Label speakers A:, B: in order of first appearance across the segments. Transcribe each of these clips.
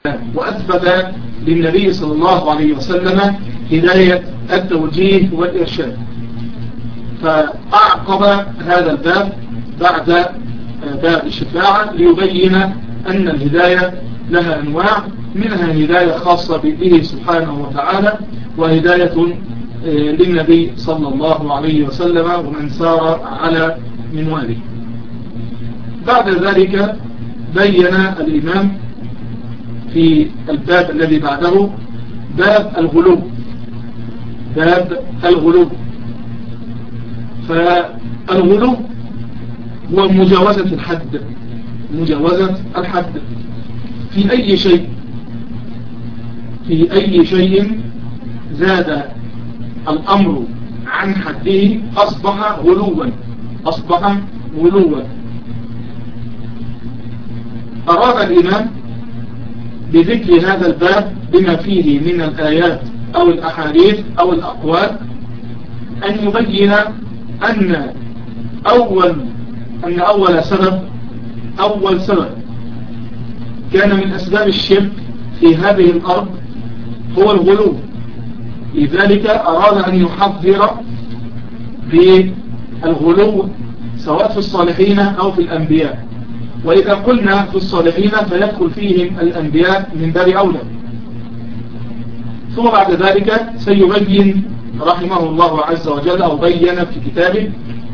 A: وأثبت للنبي صلى الله عليه وسلم هداية التوجيه والإرشاد. فأعقب هذا الباب بعد باب الشفاعة ليبين أن الهداية لها أنواع، منها هداية خاصة به سبحانه وتعالى، وهداية للنبي صلى الله عليه وسلم ومن سار على منواله. بعد ذلك بين الإمام في الباب الذي بعده باب الغلو. باب الغلو، فالغلو هو مجاوزة الحد، مجاوزة الحد في أي شيء، في أي شيء زاد الأمر عن حده أصبح غلوا، أصبح غلوا. أراد الإمام بذكر هذا الباب بما فيه من الآيات أو الأحاديث أو الأقوال أن يبين أن أول سبب كان من أسباب الشرك في هذه الأرض هو الغلو. لذلك أراد أن يحذر بالغلو سواء في الصالحين أو في الأنبياء. وإذا قلنا في الصالحين فيدخل فيهم الأنبياء من باب أولى. ثم بعد ذلك سيبين رحمه الله عز وجل أو بين في كتابه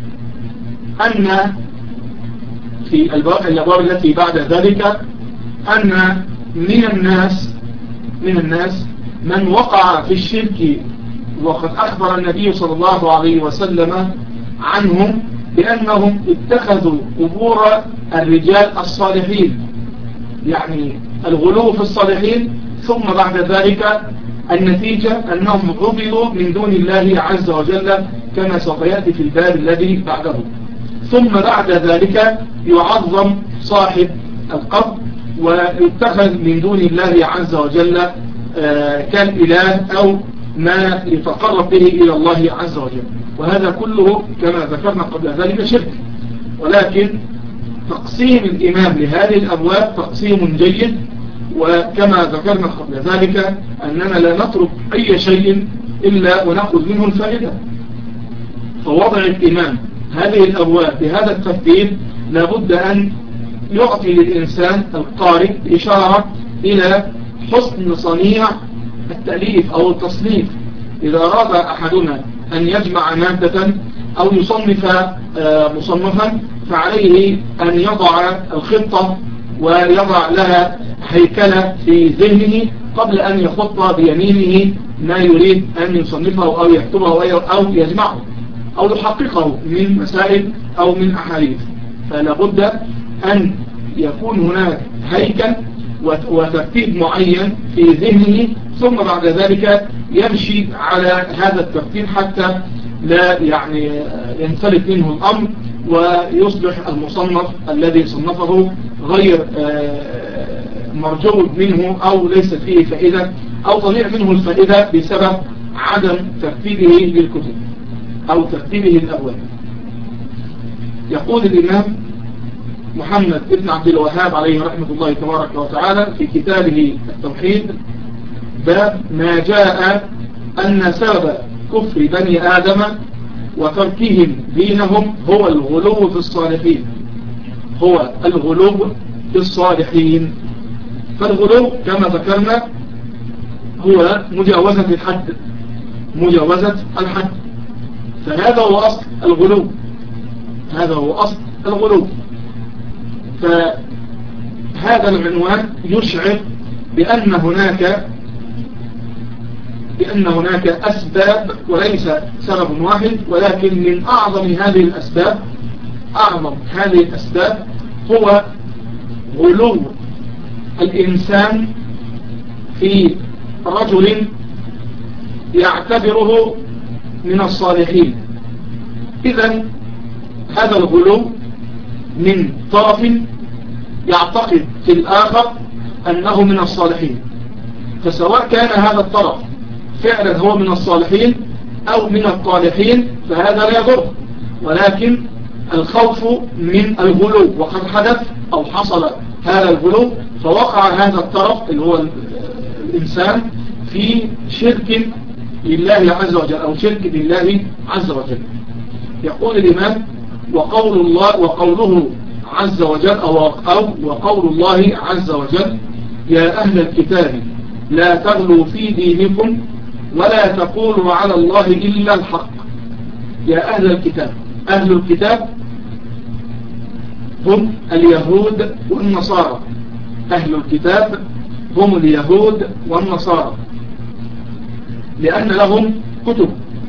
A: أن في الأبواب التي بعد ذلك أن من الناس من وقع في الشرك، وقد أخبر النبي صلى الله عليه وسلم عنهم بأنهم اتخذوا قبور الرجال الصالحين، يعني الغلو في الصالحين، ثم بعد ذلك النتيجة أنهم عبدوا من دون الله عز وجل كما سوف يأتي في الباب الذي بعده. ثم بعد ذلك يعظم صاحب القبر ويتخذ من دون الله عز وجل كالإله أو ما يتقرب به إلى الله عز وجل. وهذا كله كما ذكرنا قبل ذلك شرك. ولكن تقسيم الإمام لهذه الأبواب تقسيم جيد، وكما ذكرنا قبل ذلك أننا لا نترك أي شيء إلا ونأخذ منه الفائدة. فوضع الإمام هذه الأبواب بهذا الترتيب لابد أن يعطي للإنسان القارئ إشارة إلى حسن صنيع التأليف أو التصنيف. إذا أراد أحدنا أن يجمع مادة أو يصنف مصنفا فعليه أن يضع الخطة ويضع لها هيكلة في ذهنه قبل أن يخط بيمينه ما يريد أن يصنفه أو يكتبه أو يجمعه أو يحققه من مسائل أو من أحاديث. فلا بد أن يكون هناك هيكل وترتيب معين في ذهنه، ثم بعد ذلك يمشي على هذا الترتيب حتى لا ينفلت منه الأمر ويصبح المصنف الذي صنفه غير مرجو منه أو ليس فيه فائدة أو تضيع منه الفائدة بسبب عدم ترتيبه للكتب أو ترتيبه الأبواب. يقول الإمام محمد بن عبد الوهاب عليه رحمة الله تبارك وتعالى في كتابه التوحيد باب ما جاء أن سبب كفر بني آدم وتركهم دينهم هو الغلو في الصالحين، هو الغلو في الصالحين. فالغلو كما ذكرنا هو مجاوزة الحد، مجاوزة الحد. فهذا هو أصل الغلو، هذا هو أصل الغلو. فهذا العنوان يشعر بأن هناك أسباب وليس سبب واحد، ولكن من أعظم هذه الأسباب هو غلو الإنسان في رجل يعتبره من الصالحين. إذن هذا الغلو من طرف يعتقد في الآخر أنه من الصالحين، فسواء كان هذا الطرف فعلا هو من الصالحين أو من الطالحين فهذا لا يضر، ولكن الخوف من الغلو، وقد حدث أو حصل هذا الغلو فوقع هذا الطرف اللي هو الإنسان في شرك لله عز وجل أو شرك لله عز وجل. يقول الإمام وقوله عز وجل أو وقول الله عز وجل يا أهل الكتاب لا تغلوا في دينكم ولا تقولوا على الله إلا الحق. يا أهل الكتاب، أهل الكتاب هم اليهود والنصارى. أهل الكتاب هم اليهود والنصارى لأن لهم كتب،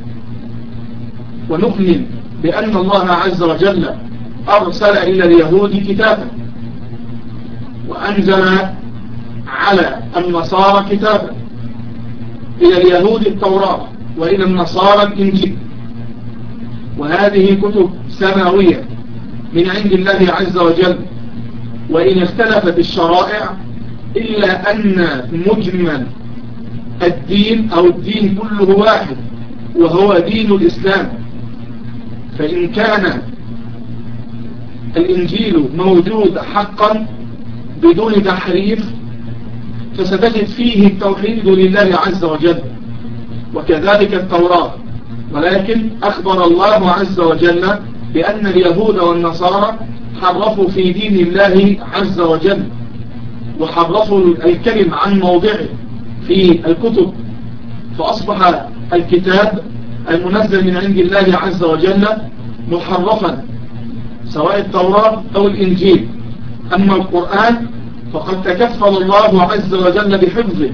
A: ونؤمن بأن الله عز وجل أرسل إلى اليهود كتابا وأنزل على النصارى كتابا، إلى اليهود التوراة وإلى النصارى الإنجيل، وهذه كتب سماوية من عند الله عز وجل. وإن اختلفت الشرائع إلا أن مجمل الدين أو الدين كله واحد وهو دين الإسلام. فإن كان الإنجيل موجود حقا بدون تحريف فستجد فيه التوحيد لله عز وجل، وكذلك التوراة. ولكن أخبر الله عز وجل بأن اليهود والنصارى حرفوا في دين الله عز وجل، وحرفوا الكلم عن موضعه في الكتب، فأصبح الكتاب المنزل من عند الله عز وجل محرفا، سواء التوراة أو الإنجيل. أما القرآن فقد تكفل الله عز وجل بحفظه،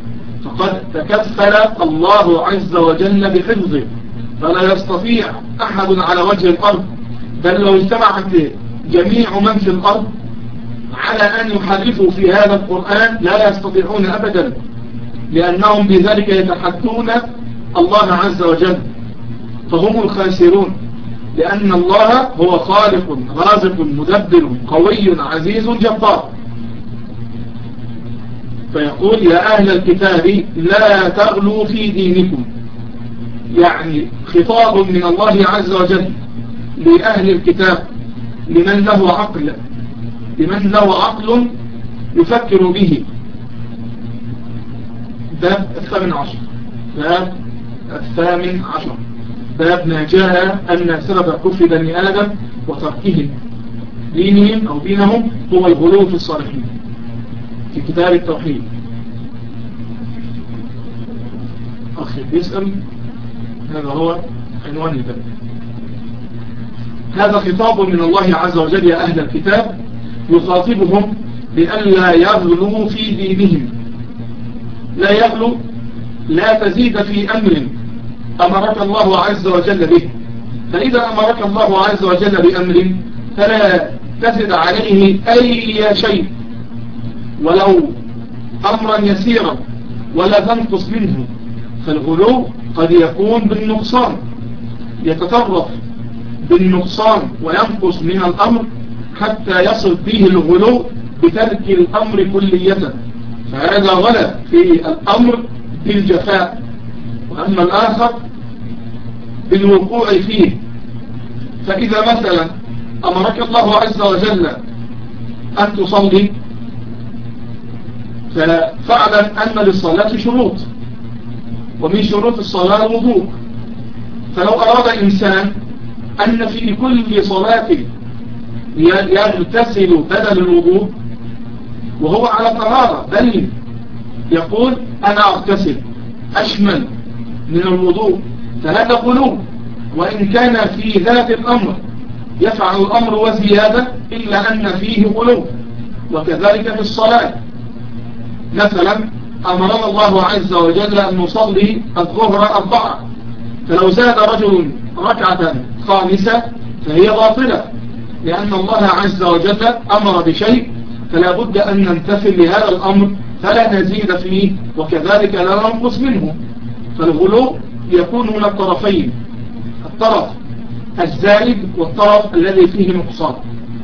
A: فلا يستطيع أحد على وجه الأرض، بل لو اجتمعت جميع من في الأرض على أن يحرفوا في هذا القرآن لا يستطيعون أبدا، لأنهم بذلك يتحدون الله عز وجل، فهم الخاسرون، لأن الله هو خالق رازق مدبر قوي عزيز جبار. فيقول يا أهل الكتاب لا تغلوا في دينكم، يعني خطاب من الله عز وجل لأهل الكتاب، لمن له عقل يفكر به. باب 18 باب ما جاء أن سبب كفر بني آدم وتركهم دينهم هو الغلو في الصالحين في كتاب التوحيد. أخي بيسأل، هذا هو عنوان الباب. هذا خطاب من الله عز وجل يا أهل الكتاب، يخاطبهم بأن لا يغلوا في دينهم. لا يغلو، لا تزيد في أمر أمرك الله عز وجل به، فإذا أمرك الله عز وجل بأمر فلا تزد عليه أي شيء ولو أمرا يسيرا ولا تنقص منه. فالغلو قد يكون بالنقصان، يتطرف بالنقصان وينقص من الأمر حتى يصل به الغلو بترك الأمر كلية، فهذا غلى في الأمر بالجفاء، وأما الآخر بالوقوع فيه. فإذا مثلا أمرك الله عز وجل أن تصلي، فاعلم أن للصلاة شروط، ومن شروط الصلاة الوضوء. فلو أراد إنسان أن في كل صلاة يغتسل بدل الوضوء وهو على طهارة، بل يقول أنا أغتسل أشمل من الوضوء، فهذا غلو، وإن كان في ذات الأمر يفعل الأمر وزيادة إلا أن فيه غلو. وكذلك في الصلاة، مثلا أمرنا الله عز وجل أن نصلي الظهر 4، فلو زاد رجل ركعة خامسة فهي باطلة، لأن الله عز وجل أمر بشيء فلا بد أن نمتثل لهذا الأمر فلا نزيد فيه، وكذلك لا ننقص منه. فالغلو يكون من الطرفين، الطرف الزائد والطرف الذي فيه نقصان.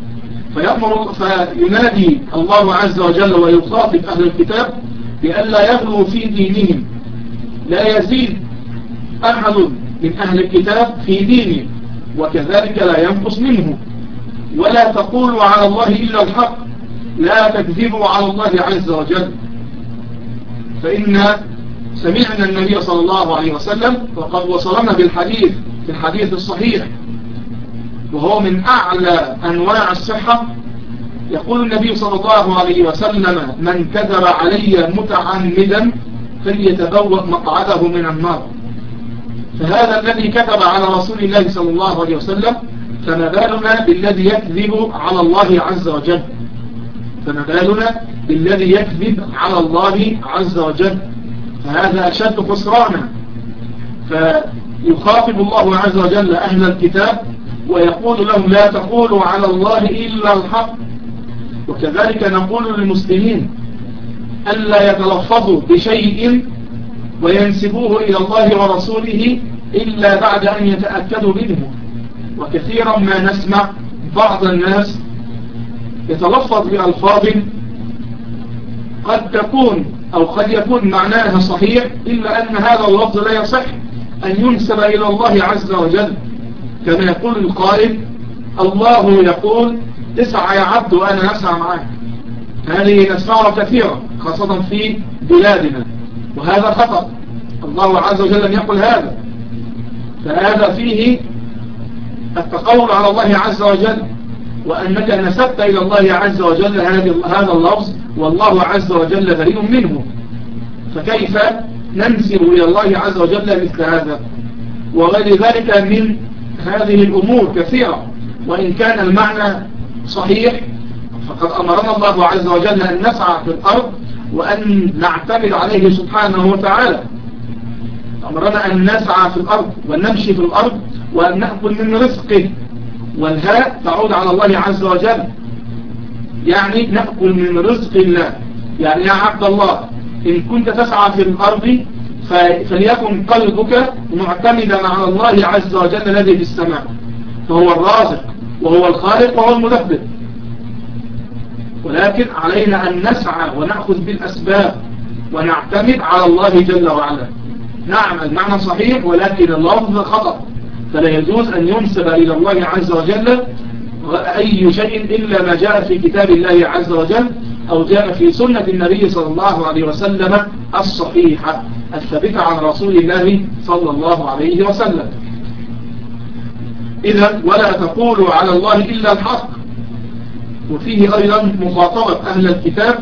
A: فينادي الله عز وجل ويخاطب أهل الكتاب بأن لا يغلوا في دينهم، لا يزيد أحد من أهل الكتاب في دينه، وكذلك لا ينقص منه. ولا تقولوا على الله إلا الحق، لا تكذبوا على الله عز وجل، فإن سمعنا النبي صلى الله عليه وسلم وقد وصلنا بالحديث في الحديث الصحيح وهو من أعلى أنواع الصحة، يقول النبي صلى الله عليه وسلم: من كذب علي متعمدا فليتبوأ مقعده من النار. فهذا الذي كذب على رسول الله صلى الله عليه وسلم، فما بالنا بالذي يكذب على الله عز وجل، فما بالنا بالذي يكذب على الله عز وجل، فهذا أشد خسرانا. فيخاطب الله عز وجل أهل الكتاب ويقول لهم: لا تقولوا على الله إلا الحق. وكذلك نقول للمسلمين ألا يتلفظوا بشيء وينسبوه إلى الله ورسوله إلا بعد أن يتأكدوا منه. وكثيرا ما نسمع بعض الناس يتلفظ بألفاظ قد تكون أو قد يكون معناها صحيح، إلا أن هذا اللفظ لا يصح أن ينسب إلى الله عز وجل، كما يقول القائل: الله يقول اسعى يا عبد وأنا أسعى معك. هذه نسمعها كثيرا خاصة في بلادنا، وهذا خطأ. الله عز وجل لم يقل هذا، فهذا فيه التقول على الله عز وجل، وأنك نسبت إلى الله عز وجل هذا اللفظ والله عز وجل بريء منه. فكيف ننسب إلى الله عز وجل مثل هذا؟ وغير ذلك من هذه الأمور كثيرة، وإن كان المعنى صحيح فقد أمرنا الله عز وجل أن نسعى في الأرض وأن نعتمد عليه سبحانه وتعالى. أمرنا أن نسعى في الأرض وأن نمشي في الأرض وأن نأكل من رزقه، والهاء تعود على الله عز وجل، يعني نأكل من رزق الله. يعني يا عبد الله إن كنت تسعى في الأرض فليكن قلبك معتمدا على الله عز وجل الذي في السماء، فهو الرازق وهو الخالق وهو المدبر. ولكن علينا أن نسعى ونأخذ بالأسباب ونعتمد على الله جل وعلا. نعم المعنى صحيح، ولكن اللفظ خطأ، فلا يجوز أن ينسب إلى الله عز وجل أي شيء إلا ما جاء في كتاب الله عز وجل أو جاء في سنة النبي صلى الله عليه وسلم الصحيحة الثابتة عن رسول الله صلى الله عليه وسلم. إذن ولا تقولوا على الله إلا الحق. وفيه أيضا مخاطبة أهل الكتاب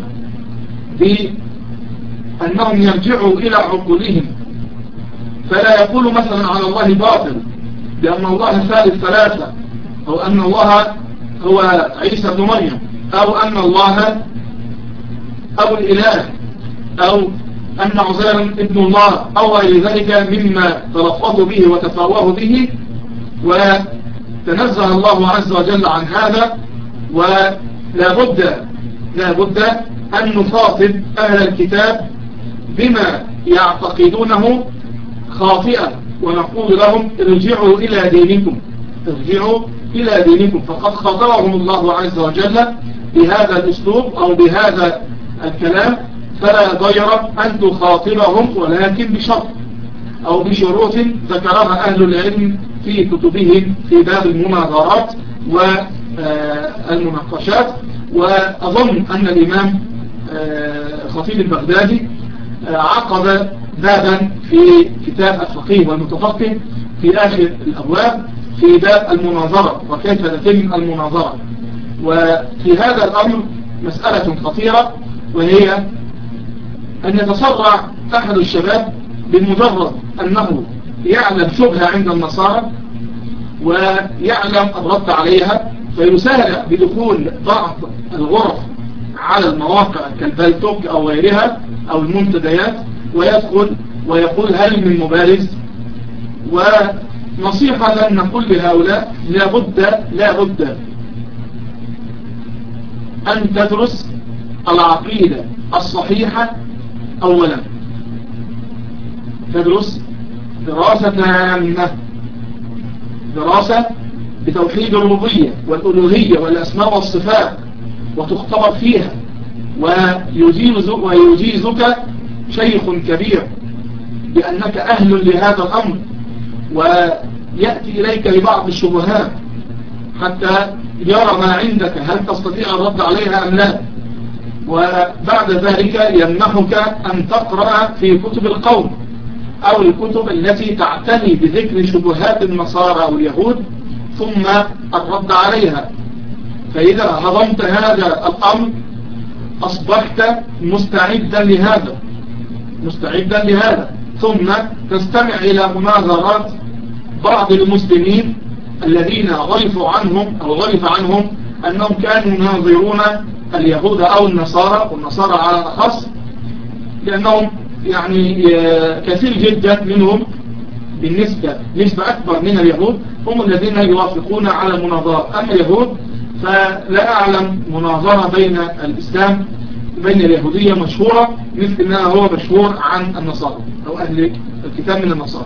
A: بأنهم يرجعوا إلى عقولهم، فلا يقولوا مثلا على الله باطل بأن الله ثالث ثلاثة، أو أن الله هو عيسى بن مريم، أو أن الله أبو الإله، أو أن عزير ابن الله، أو غير ذلك مما تلفظوا به وتفاوه به. وتنزه الله عز وجل عن هذا، ولا بد أن نخاطب أهل الكتاب بما يعتقدونه خاطئا، ونقول لهم ارجعوا إلى دينكم، ارجعوا إلى دينكم. فقد خاطبهم الله عز وجل بهذا الأسلوب أو بهذا الكلام، فلا ضير أن تخاطبهم، ولكن بشرط أو بشروط ذكرها أهل العلم في كتبهم في باب المناظرات والمناقشات. وأظن أن الإمام خطيب البغدادي عقد بابا في كتاب الفقيه والمتفقه في آخر الأبواب في باب المناظرة وكيف تتم المناظرة. وفي هذا الأمر مسألة خطيرة، وهي أن يتسرع أحد الشباب بمجرد أنه يعلم شبهة عند النصارى ويعلم الرد عليها، فيسارع بدخول بعض الغرف على المواقع كالبالتوك أو غيرها أو المنتديات، ويدخل ويقول هل من مبارز. ونصيحة لن نقول لهؤلاء لا بد أن تدرس العقيدة الصحيحة أولا، تدرس دراسة تامة، دراسة بتوحيد الربوبية والألوهية والأسماء والصفات، وتختبر فيها، ويجيزك شيخ كبير بأنك أهل لهذا الأمر، ويأتي إليك ببعض الشبهات حتى يرى ما عندك هل تستطيع الرد عليها أم لا. وبعد ذلك يمنحك أن تقرأ في كتب القوم أو الكتب التي تعتني بذكر شبهات النصارى أو اليهود ثم الرد عليها. فإذا هضمت هذا الأمر أصبحت مستعدا لهذا ثم تستمع إلى مناظرات بعض المسلمين الذين غرف عنهم أنهم كانوا يناظرون اليهود أو النصارى، والنصارى على الأخص، لأنهم يعني كثير جدا منهم بالنسبة نسبة أكبر من اليهود هم الذين يوافقون على المناظرة. أما اليهود فلا أعلم مناظرة بين الإسلام بين اليهودية مشهورة مثل ما هو مشهور عن النصارى أو أهل الكتاب من النصارى.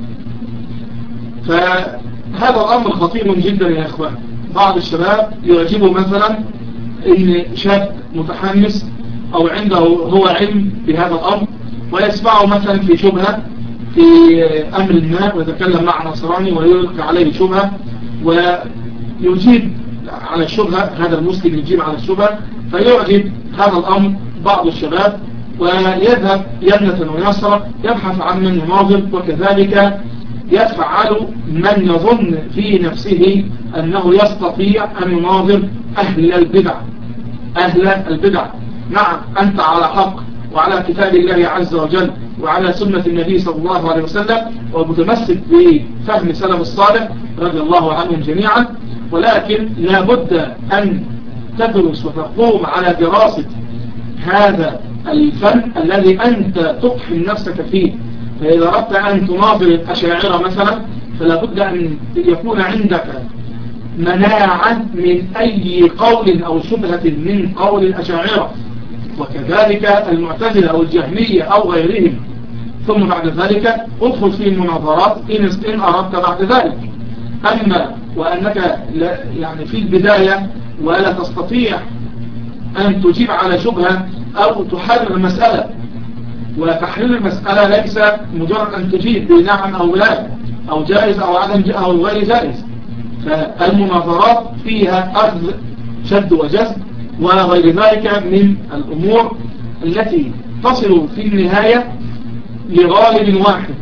A: فهذا الأمر خطير جدا يا إخوان. بعض الشباب يعجبه مثلا إن شاب متحمس أو عنده هو علم بهذا الأمر ويسمعه مثلا في شبهة في أمر ما ويتكلم مع نصراني ويلقي عليه شبهة ويجيب على الشبهة، هذا المسلم يجيب على الشبهة فيعجب هذا الأمر بعض الشباب ويذهب يمنة ويسرى يبحث عن من يناظر، وكذلك يفعل من يظن في نفسه أنه يستطيع أن يناظر أهل البدع. نعم أنت على حق وعلى كتاب الله عز وجل وعلى سنة النبي صلى الله عليه وسلم ومتمسك بفهم سلف الصالح رضي الله عنهم جميعا، ولكن لا بد أن تدرس وتقوم على دراسة هذا الفن الذي أنت تقحم نفسك فيه. فإذا أردت أن تناظر الأشاعرة مثلا فلا بد أن يكون عندك مناعا من أي قول أو شبهة من قول الأشاعرة، وكذلك المعتزلة أو الجهمية أو غيرهم. ثم بعد ذلك ادخل في المناظرات إن أردت بعد ذلك. أما وأنك يعني في البداية ولا تستطيع أن تجيب على شبهة أو تحرر مسألة، وتحرير المسألة ليس مجرد أن تجيب بنعم أو لا أو جائز أو عدم أو غير جائز. فالمناظرات فيها أخذ شد وجذب وغير ذلك من الأمور التي تصل في النهاية لغالب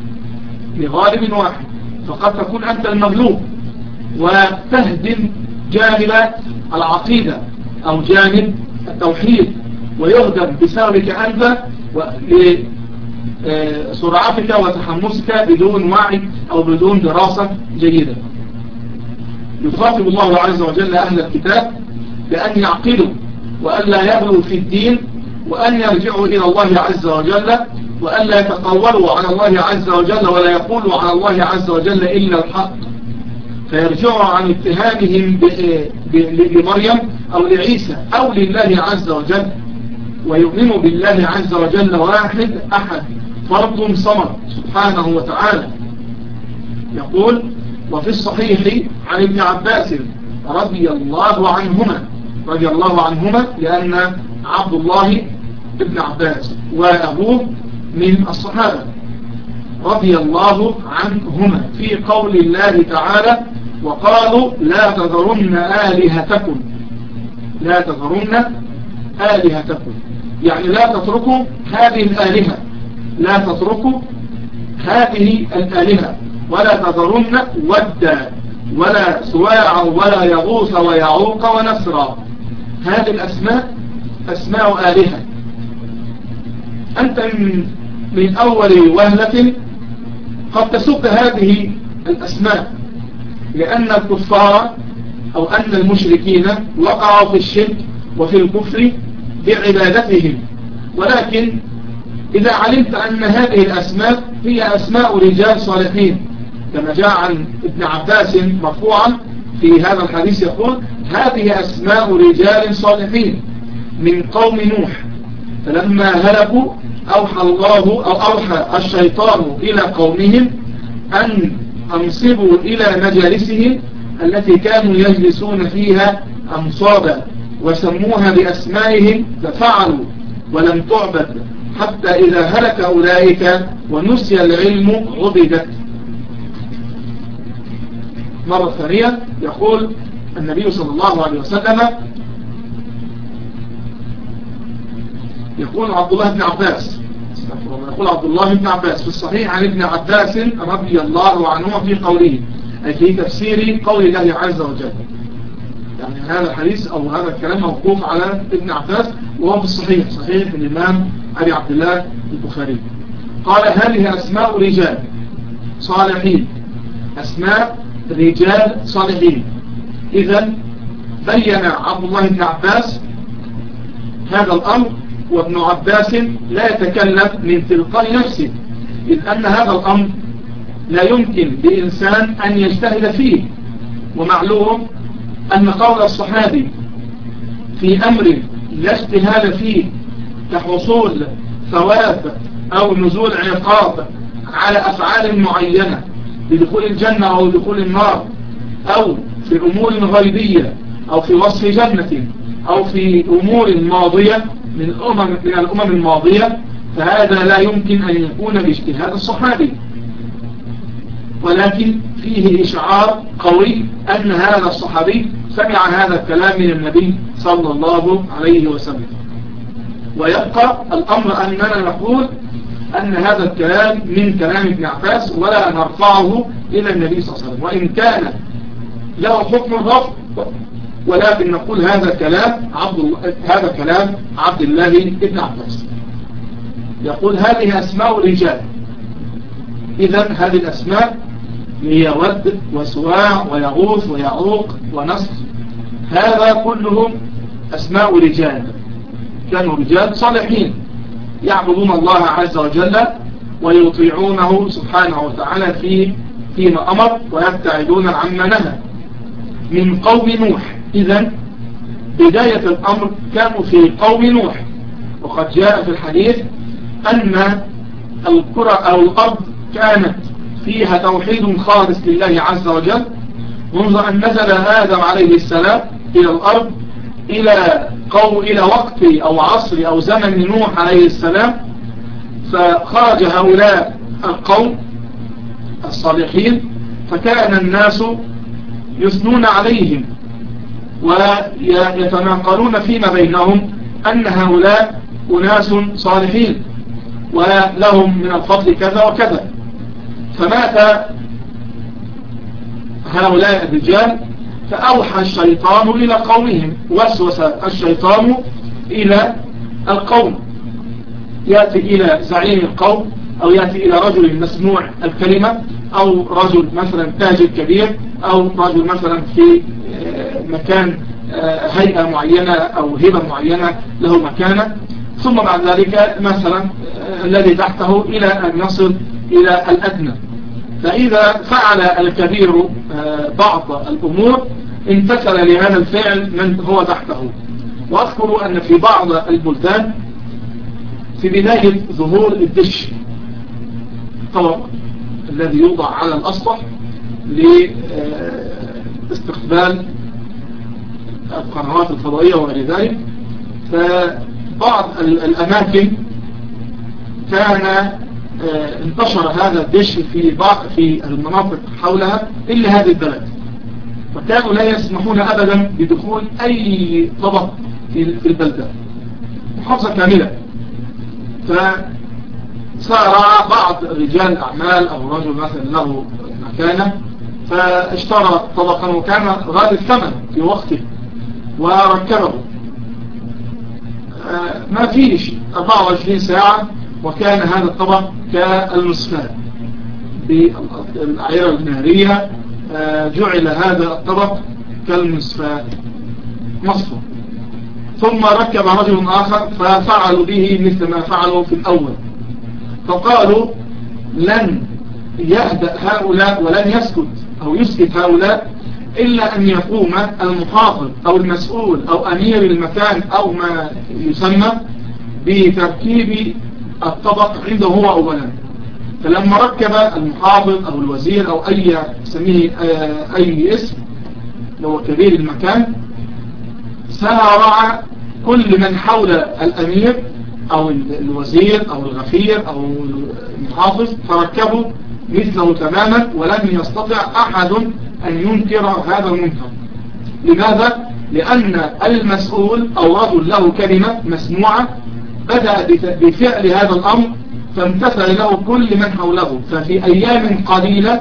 A: واحد. فقد تكون أنت المغلوب وتهدم جانب العقيدة أو جانب التوحيد ويهدم بسببك أنت لسرعتك وتحمسك بدون وعي أو بدون دراسة جيدة. يخاطب الله عز وجل أهل الكتاب بأن يعقلوا وأن لا يغلوا في الدين وأن يرجعوا إلى الله عز وجل وأن لا يتقولوا على الله عز وجل ولا يقولوا على الله عز وجل إلا الحق، فيرجعوا عن اتهامهم لمريم أو لعيسى أو لله عز وجل، ويؤمنوا بالله عز وجل واحد أحد فرد صمد سبحانه وتعالى. يقول وفي الصحيح عن ابن عباس رضي الله عنهما لأن عبد الله ابن عباس وأبوه من الصحابة رضي الله عنهما في قول الله تعالى وقالوا لا تذرن آلهتكم، يعني لا تتركوا هذه الآلهة ولا تذرن ودا ولا سواعا ولا يغوث ويعوق ونسرا. هذه الأسماء أسماء آلهة. أنت من أول وهلة قد تسب هذه الأسماء لأن الكفار أو أن المشركين وقعوا في الشرك وفي الكفر بعبادتهم، ولكن إذا علمت أن هذه الأسماء هي أسماء رجال صالحين كما جاء عن ابن عباس مرفوعا في هذا الحديث يقول هذه أسماء رجال صالحين من قوم نوح فلما هلكوا أوحى الشيطان إلى قومهم أن أنصبوا إلى مجالسهم التي كانوا يجلسون فيها أنصابا وسموها بأسمائهم ففعلوا ولم تعبد حتى إذا هلك أولئك ونسي العلم عبدت. مرة ثانية يقول النبي صلى الله عليه وسلم يقول عبد الله بن عباس، يقول عبد الله بن عباس في الصحيح عن ابن عباس رضي الله عنهما في قوله، أي في تفسير قول الله عز وجل. يعني هذا الحديث أو هذا الكلام موقوف على ابن عباس، وهو في الصحيح، صحيح الإمام أبي عبد الله البخاري. قال هذه أسماء رجال صالحين، أسماء رجال صالحين. إذن بين عبد الله بن عباس هذا الأمر، وابن عباس لا يتكلم من تلقاء نفسه، إذ أن هذا الأمر لا يمكن لإنسان أن يجتهد فيه. ومعلوم أن قول الصحابي في أمر لا اجتهاد فيه كحصول ثواب أو نزول عقاب على أفعال معينة لدخول الجنة أو دخول النار، أو في أمور غيبية، أو في وصف جنة، أو في أمور ماضية من الأمم الماضية، فهذا لا يمكن أن يكون باجتهاد الصحابي، ولكن فيه إشعار قوي أن هذا الصحابي سمع هذا الكلام من النبي صلى الله عليه وسلم. ويبقى الأمر أننا نقول أن هذا الكلام من كلام ابن عباس ولا نرفعه إلى النبي صلى الله عليه وسلم، وإن كان له حكم الرفع، ولكن نقول هذا كلام عبد الله بن عباس. يقول هذه أسماء رجال. إذن هذه الأسماء هي ود وسواع ويغوث ويعوق ونصر، هذا كلهم أسماء رجال، كانوا رجال صالحين يعبدون الله عز وجل ويطيعونه سبحانه وتعالى فيما أمر ويبتعدون عما نهى، من قوم نوح. إذن بداية الأمر كانوا في قوم نوح، وقد جاء في الحديث أن الكرة أو الأرض كانت فيها توحيد خالص لله عز وجل منذ أن نزل آدم عليه السلام إلى الأرض إلى وقت أو عصر أو زمن نوح عليه السلام. فخرج هؤلاء القوم الصالحين، فكان الناس يثنون عليهم ويتناقلون فيما بينهم أن هؤلاء أناس صالحين ولهم من الفضل كذا وكذا. فمات هؤلاء الرجال، فأوحى الشيطان إلى قومهم، وسوس الشيطان إلى القوم، يأتي إلى زعيم القوم أو يأتي إلى رجل مسموع الكلمة، أو رجل مثلا تاجر كبير، أو رجل مثلا في مكان هيئة معينة أو هبة معينة له مكانة، ثم بعد ذلك مثلا الذي تحته إلى أن يصل إلى الأدنى. فإذا فعل الكبير بعض الأمور امتثل لهذا الفعل من هو تحته. وأذكر أن في بعض البلدان في بداية ظهور الدش، الطبق الذي يوضع على الأسطح لاستقبال القنوات الفضائية وغير ذلك، فبعض الأماكن كان انتشر هذا الدش في المناطق حولها إلا هذه البلد، فكانوا لا يسمحون أبدا بدخول أي طبق في البلدة، محافظة كاملة. فصار بعض رجال الأعمال أو رجل مثلا له مكانة فاشترى طبقا وكان غالي الثمن في وقته وركبه، ما فيش 24 ساعة وكان هذا الطبق كالمصفاة بالأعيرة النهرية، جعل هذا الطبق كالمصفاة مصفى. ثم ركب رجل آخر ففعلوا به مثل ما فعلوا في الأول، فقالوا لن يهدأ هؤلاء ولن يسكت أو يسكت هؤلاء إلا أن يقوم المحافظ أو المسؤول أو أمير المكان أو ما يسمى بتركيب الطبق عنده هو أولا. فلما ركب المحافظ أو الوزير أو سميه أي اسم لو كبير المكان، سارع كل من حول الأمير أو الوزير أو الغفير أو المحافظ فركبوا مثله تماما، ولم يستطع أحد أن ينكر هذا المنكر. لماذا؟ لأن المسؤول أو رجل له كلمة مسموعة بدأ بفعل هذا الأمر فامتثل له كل من حوله، ففي أيام قليلة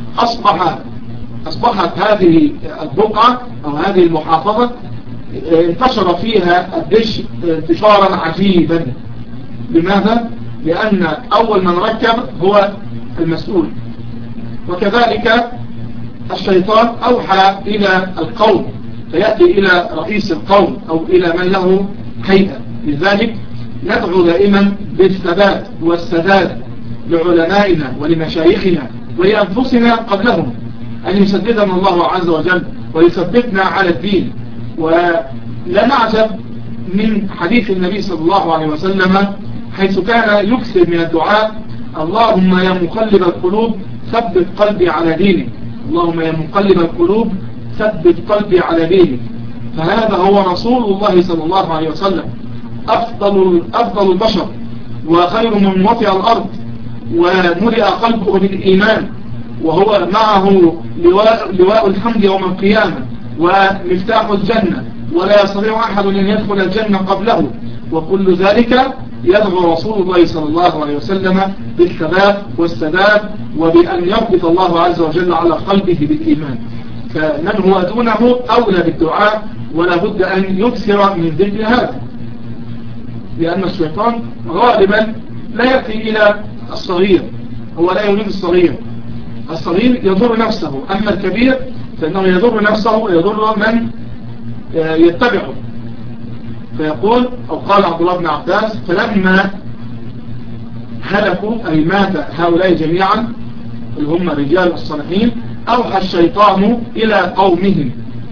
A: أصبحت هذه البقعة أو هذه المحافظة انتشر فيها الدش انتشارا عجيبا. لماذا؟ لأن أول من ركب هو المسؤول. وكذلك الشيطان أوحى إلى القوم، فيأتي إلى رئيس القوم أو إلى من له هيئة. لذلك ندعو دائما بالثبات والسداد لعلمائنا ولمشايخنا ولأنفسنا قبلهم، أن يسددنا الله عز وجل ويثبتنا على الدين. ولا نعجب من حديث النبي صلى الله عليه وسلم حيث كان يكثر من الدعاء: اللهم يا مقلب القلوب ثبت قلبي على دينك، اللهم يا مقلب القلوب ثبت قلبي على دينك. فهذا هو رسول الله صلى الله عليه وسلم، أفضل البشر وخير من وطئ الأرض وملئ قلبه بالإيمان، وهو معه لواء الحمد يوم القيامة ومفتاح الجنة، ولا يستطيع أحد أن يدخل الجنة قبله. وكل ذلك يدعو رسول الله صلى الله عليه وسلم بالثبات والسداد، وبأن يربط الله عز وجل على قلبه بالإيمان. فمن هو دونه أولى بالدعاء، ولا بد أن يكثر من ذكر هذا، لأن الشيطان غالبا لا يأتي إلى الصغير، هو لا يريد الصغير يضر نفسه، أما الكبير فإنه يضر نفسه ويضر من يتبعه. فيقول أو قال عبد الله بن عباس: فلما هلكوا أي مات هؤلاء جميعا اللي هم رجال الصالحين، أوحى الشيطان إلى قومهم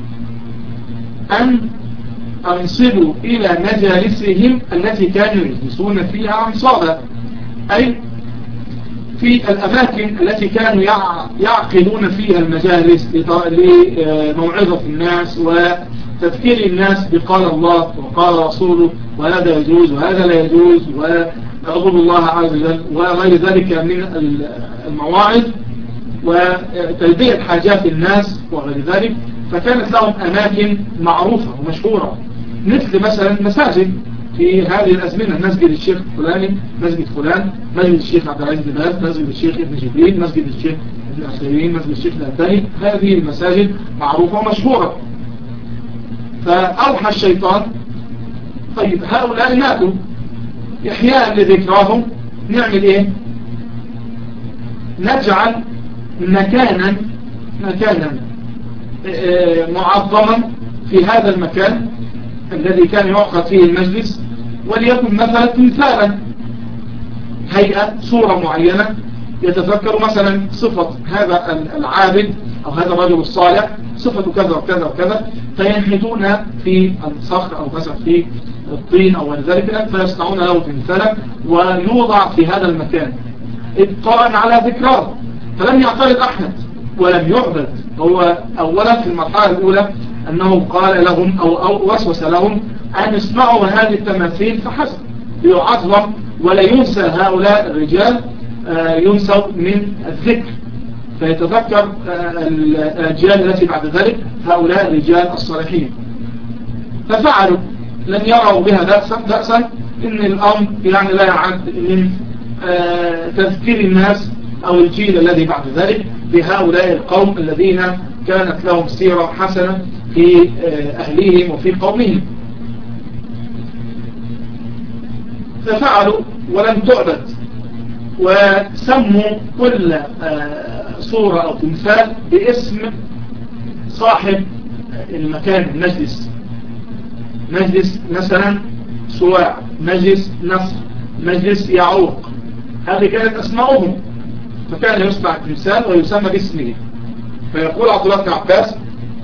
A: أن أنصبوا إلى مجالسهم التي كانوا يجلسون فيها أنصابا، أي في الأماكن التي كانوا يعقدون فيها المجالس لموعظة الناس وتذكير الناس بقال الله وقال رسوله، وهذا يجوز وهذا لا يجوز، وأعبد الله عز وجل وغير ذلك من المواعظ وتلبية حاجات الناس وغير ذلك. فكانت لهم أماكن معروفة ومشهورة، مثل مثلا مساجد في هذه الأزمنة: مسجد الشيخ فلاني، مسجد فلان، مسجد الشيخ عبد العزيز بن باز، مسجد الشيخ ابن جبريل، مسجد الشيخ ابن عثيمين، مسجد الشيخ الألباني. هذه المساجد معروفة ومشهورة. فأوحى الشيطان: طيب هؤلاء ماتوا، إحياء لذكراهم نعمل إيه؟ نجعل مكانا معظما في هذا المكان الذي كان يعقد فيه المجلس، وليكن مثلا تمثالا، هيئة صورة معينة يتذكر مثلا صفة هذا العابد أو هذا الرجل الصالح، صفة كذا وكذا وكذا، فينحتون في الصخر أو مثلا في الطين أو غير ذلك، فيصنعون له تمثالا ويوضع في هذا المكان إبقاء على ذكراه. فلم يعترض أحد ولم يعبد. هو أولا في المرحلة الأولى أنه قال لهم أو وسوس لهم أن يسمعوا هذه التماثيل فحسب، ليعظم ولا ينسى هؤلاء الرجال، ينسوا من الذكر، فيتذكر الأجيال التي بعد ذلك هؤلاء الرجال الصالحين. ففعلوا، لن يروا بها بأسا إن الأمر يعني لا يعد من تذكير الناس أو الجيل الذي بعد ذلك بهؤلاء القوم الذين كانت لهم سيرة حسنة في أهليهم وفي قومهم. ففعلوا ولم تعبد، وسموا كل صورة أو تمثال باسم صاحب المكان، المجلس. مجلس مثلا سواع، مجلس نصر، مجلس يعوق، هذه كانت أسماؤهم. فكان يصنع التمثال ويسمى باسمه. فيقول عبد الله بن عباس: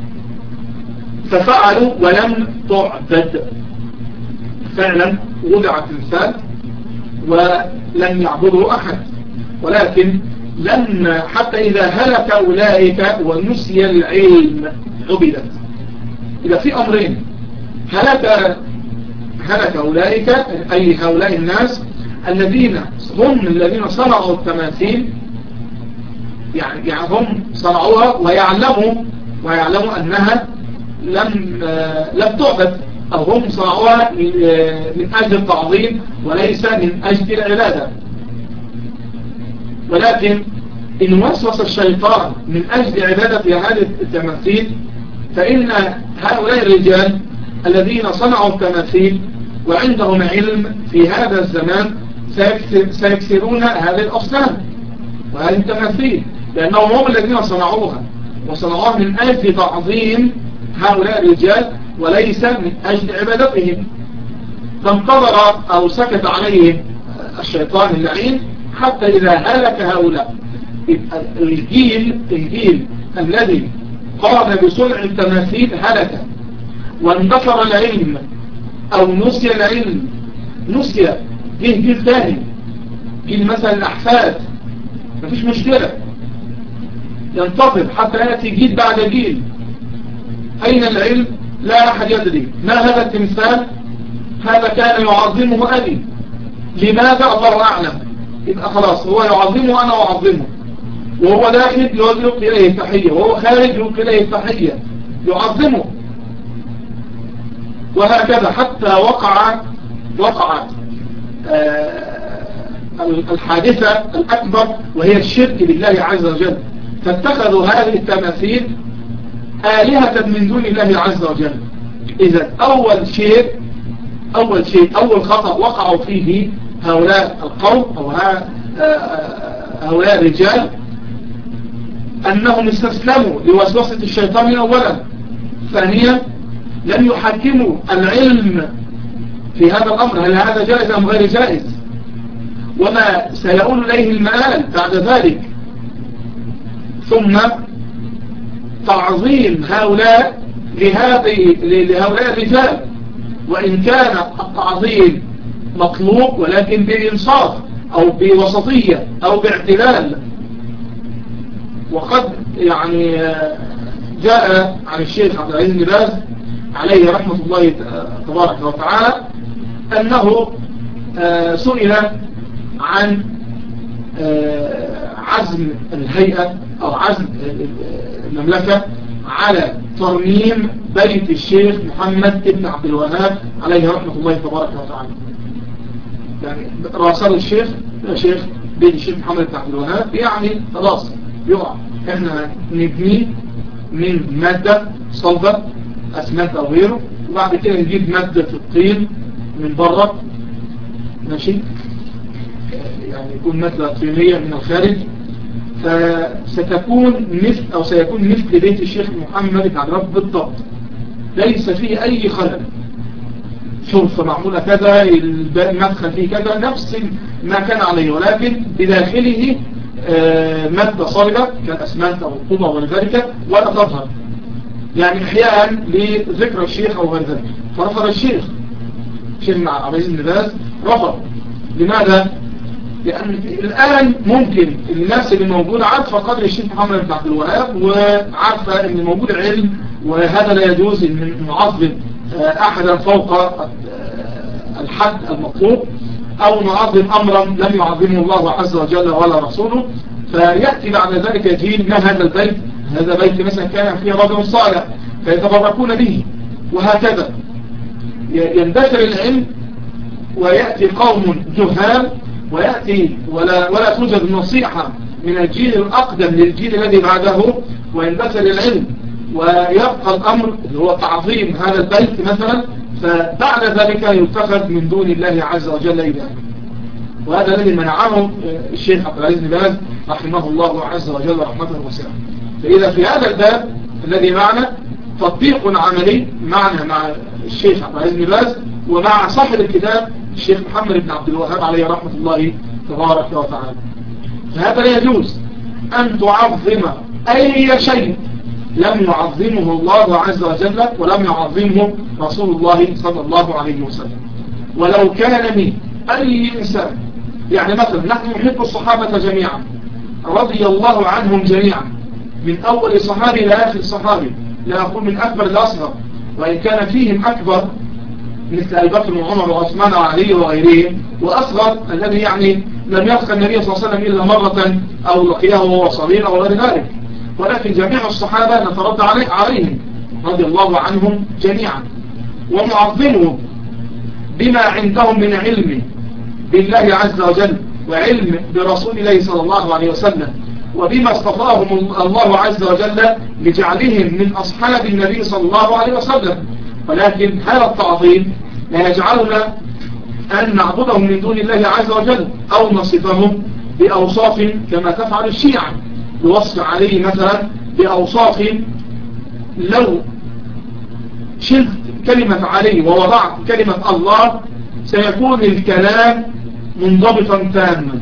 A: ففعلوا ولم تعبد، فعلا وضع التمثال ولم يعبده أحد، ولكن لما حتى إذا هلك أولئك ونسي العلم عبدت. إذا في أمرين: هلك أولئك أي هؤلاء الناس الذين هم الذين صنعوا التماثيل، يعني هم صنعوها ويعلموا أنها لم تعبد، أو هم صنعوها من أجل التعظيم وليس من أجل العبادة. ولكن إن وسوس الشيطان من أجل عبادة هذه التماثيل، فإن هؤلاء الرجال الذين صنعوا التماثيل وعندهم علم في هذا الزمان سيكسرون هذه الأصنام وهذه التماثيل، لأنهم هم الذين صنعوها وصنعوها من أجل تعظيم هؤلاء الرجال وليس من أجل عبادتهم. فانتظر أو سكت عليهم الشيطان اللعين حتى إذا هلك هؤلاء. الجيل الذي قام بصنع التماثيل هلك، واندثر العلم أو نسي العلم، نسي جيل ثاني، جيل مثلا الأحفاد، مفيش مشكلة، ينتظر حتى يأتي جيل بعد جيل. أين العلم؟ لا أحد يدري. ما هذا التمثال؟ هذا كان يعظمه أبي، لماذا؟ الله أعلم. يبقى خلاص هو يعظمه أنا أعظمه، وهو داخل يلقي إليه التحية، وهو خارج يلقي إليه التحية، يعظمه. وهكذا حتى وقع الحادثة الأكبر وهي الشرك بالله عز وجل، فاتخذوا هذه التماثيل آلهة من دون الله عز وجل. إذا أول خطأ وقعوا فيه هؤلاء القوم أو هؤلاء الرجال أنهم استسلموا لوسوسة الشيطان أولا. ثانيا لم يحكموا العلم في هذا الأمر، هل هذا جائز أم غير جائز، وما سيؤول إليه المآل بعد ذلك. ثم تعظيم هؤلاء لهؤلاء الرجال، وإن كان التعظيم مطلوب ولكن بإنصاف أو بوسطية أو باعتدال. وقد يعني جاء عن الشيخ عبد العزيز بن باز عليه رحمة الله تبارك وتعالى أنه سئل عن عزم الهيئة أو عزم المملكة على ترميم بيت الشيخ محمد بن عبد الوهاب عليه رحمة الله تبارك وتعالى. يعني راسل الشيخ بيت الشيخ محمد بن عبد الوهاب، يعني خلاص يقع، احنا نبنيه من مادة صلبة أسمنت أو غيره، وبعد كده نجيب مادة الطين من بره، ماشي، يعني يكون مادة طينية من الخارج، سيكون مثل بيت الشيخ محمد بن عبد الوهاب بالضبط، ليس فيه أي خلل. شرفة معمولة كذا، المدخل فيه كذا، نفس ما كان عليه، ولكن بداخله مادة صلبة كالأسمنت أو الطوبة ولذلك، ولا تظهر يعني إحياء لذكر الشيخ أو غير ذلك. فرفض الشيخ مع عبد العزيز بن باز، رفض. لماذا؟ لأن الآن ممكن الناس اللي موجودة عارفة قدر الشيخ محمد بن عبد الوهاب، وعارفة أن موجود العلم، وهذا لا يجوز أن نعظم أحدا فوق الحد المطلوب، أو نعظم أمرا لم يعظمه الله عز وجل ولا رسوله. فيأتي بعد ذلك جيل، ما هذا البيت؟ هذا بيت مثلا كان فيه رجل صالح فيتبركون به، وهكذا يندثر العلم، ويأتي قوم جهال، ويأتي ولا توجد نصيحة من الجيل الأقدم للجيل الذي بعده، ويندثر العلم، ويبقى الأمر اللي هو تعظيم هذا البيت مثلا، فبعد ذلك يتخذ من دون الله عز وجل إلها. وهذا الذي منعه الشيخ عبد العزيز بن باز رحمه الله عز وجل رحمة واسعة. فإذا في هذا الباب الذي معنا تطبيق عملي معنا مع الشيخ عبد العزيز بن باز ومع صاحب الكتاب الشيخ محمد بن عبد الوهاب عليه رحمة الله تبارك وتعالى. فهذا لا يجوز أن تعظم أي شيء لم يعظمه الله عز وجل ولم يعظمه رسول الله صلى الله عليه وسلم، ولو كان من أي إنسان. يعني مثلا نحن نحب الصحابة جميعا رضي الله عنهم جميعا، من أول صحابي إلى آخر صحابي، لا أقول من أكبر لأصغر، وإن كان فيهم أكبر مثل أبي بكر وعمر وعثمان وعلي وغيرهم، وأصغر الذي يعني لم يلقى النبي صلى الله عليه وسلم إلا مرة أو لقيه وهو صغير أو غير ذلك، ولكن جميع الصحابة نترضى عليهم رضي الله عنهم جميعا. ومعظمهم بما عندهم من علم بالله عز وجل وعلم برسول الله صلى الله عليه وسلم وبما اصطفاهم الله عز وجل لجعلهم من أصحاب النبي صلى الله عليه وسلم. ولكن هذا التعظيم لا يجعلنا أن نعبدهم من دون الله عز وجل أو نصفهم بأوصاف كما تفعل الشيعة، يوصف عليه مثلا بأوصاف لو شلت كلمة علي ووضعت كلمة الله سيكون الكلام منضبطا تاما.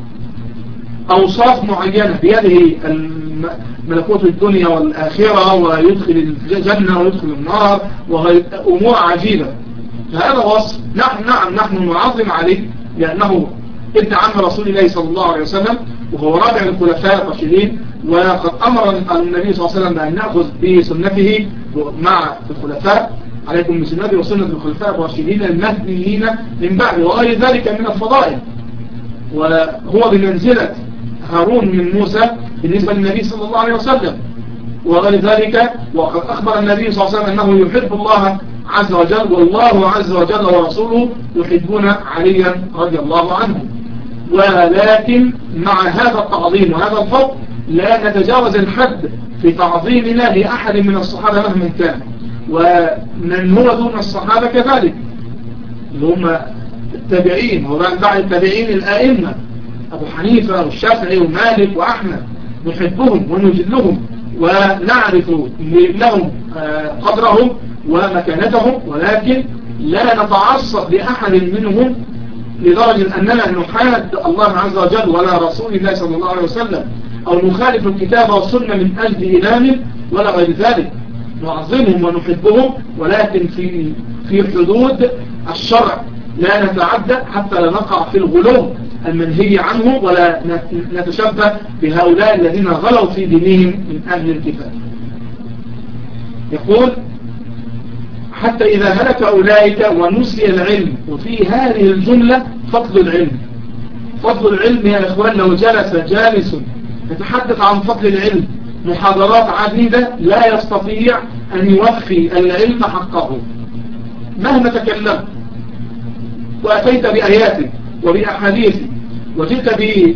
A: أوصاف معينة بيده ملكوت الدنيا والآخرة ويدخل الجنة ويدخل النار وأمور عجيبة. فهذا وصف نحن نعظم عليه لأنه ابن عم رسول الله صلى الله عليه وسلم وهو رابع الخلفاء الراشدين، وقد أمر النبي صلى الله عليه وسلم بأن نأخذ بسنته مع الخلفاء، عليكم بسنته وسنة الخلفاء الراشدين المهديين من بعد، وغير ذلك من الفضائل. وهو بمنزلة هارون من موسى بالنسبة للنبي صلى الله عليه وسلم وغير ذلك. وقد أخبر النبي صلى الله عليه وسلم أنه يحب الله عز وجل والله عز وجل ورسوله يحبون عليا رضي الله عنه. ولكن مع هذا التعظيم وهذا الفضل لا نتجاوز الحد في تعظيمنا لأحد من الصحابة مهما كان، ومن هو دون الصحابة كذلك اللي هم التابعين وبعد التابعين الآئمة أبو حنيفة والشافعي ومالك وأحمد، نحبهم ونجلهم ونعرف لهم قدرهم ومكانتهم، ولكن لا نتعصب لأحد منهم لدرجة أننا نحاد الله عز وجل ولا رسول الله صلى الله عليه وسلم أو نخالف الكتاب والسنة من أجل إمام ولا غير ذلك. نعظمهم ونحبهم ولكن في حدود الشرع، لا نتعدى حتى لا نقع في الغلو المنهي عنه ولا نتشبه بهؤلاء الذين غلوا في دينهم من أهل الكتاب. يقول حتى إذا هلك أولئك ونسي العلم. وفي هذه الجملة فضل العلم. فضل العلم يا إخوان لو جلس جالس يتحدث عن فضل العلم محاضرات عديدة لا يستطيع أن يوفي العلم حقه مهما تكلم وأتيت بآيات وبأحاديث وجئت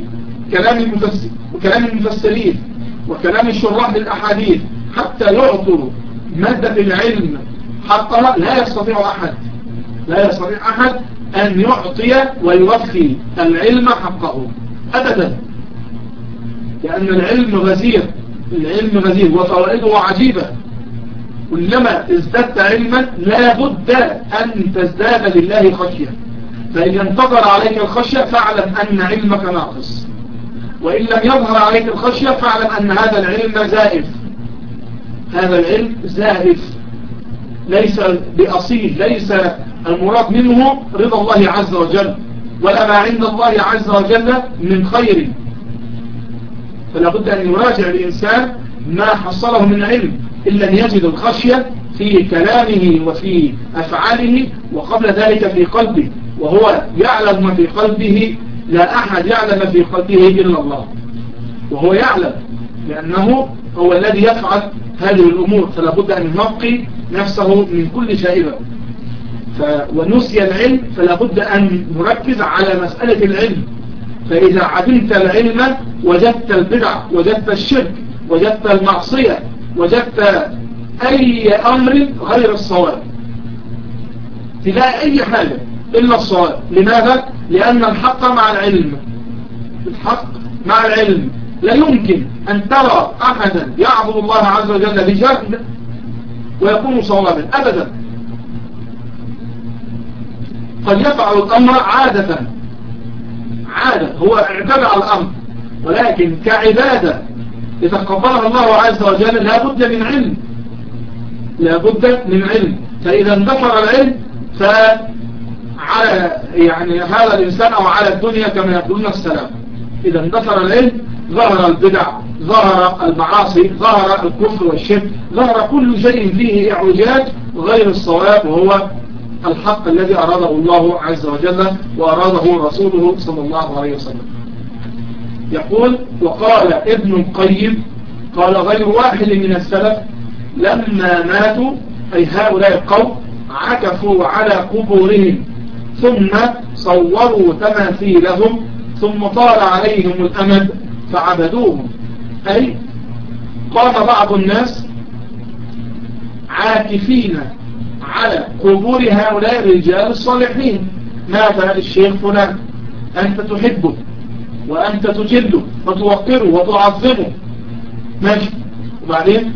A: بكلام المفسرين وكلام الشراح للأحاديث حتى يعطوا مادة العلم حقها. لا يستطيع أحد أن يعطي ويوفي العلم حقه أبدا، لأن العلم غزير وفوائده عجيبة. كلما ازددت علما لا بد أن تزداد لله خشية، فإن انتظر عليك الخشية فاعلم أن علمك ناقص، وإن لم يظهر عليك الخشية فاعلم أن هذا العلم زائف. هذا العلم زائف ليس بأصيل، ليس المراد منه رضا الله عز وجل ولا ما عند الله عز وجل من خير. فلا بد أن يراجع الإنسان ما حصله من علم إن لم يجد الخشية في كلامه وفي أفعاله وقبل ذلك في قلبه، وهو يعلم ما في قلبه، لا أحد يعلم في قلبه إلا الله، وهو يعلم لأنه هو الذي يفعل هذه الأمور. فلا بد أن ينقي نفسه من كل شائبة. ونسي العلم فلا بد أن نركز على مسألة العلم. فإذا عدمت العلم وجدت البدع، وجدت الشرك، وجدت المعصية، وجدت أي أمر غير الصواب، تلاقي أي حاجة إلا الصواب. لماذا؟ لأن الحق مع العلم. الحق مع العلم. لا يمكن أن ترى أحدا يعبد الله عز وجل بجهل ويكون صوابا أبدا. قد يفعل الأمر عادة هو اعتبع الأمر، ولكن كعبادة يتقبلها الله عز وجل لا بد من علم. فإذا اندثر العلم فعلى هذا الإنسان أو على الدنيا كما يقولون السلام. إذا اندثر العلم ظهر البدع، ظهر المعاصي، ظهر الكفر والشرك، ظهر كل شيء فيه إعوجاج غير الصواب، وهو الحق الذي أراده الله عز وجل وأراده رسوله صلى الله عليه وسلم. يقول وقال ابن القيم قال غير واحد من السلف لما ماتوا، أي هؤلاء القوم عكفوا على قبورهم ثم صوروا تماثيلهم ثم طال عليهم الأمد فعبدوهم. أي قام بعض الناس عاكفين على قبور هؤلاء الرجال الصالحين. ماذا الشيخ فلان أنت تحبه وأنت تجله وتوقره وتعظمه، ماشي، وبعدين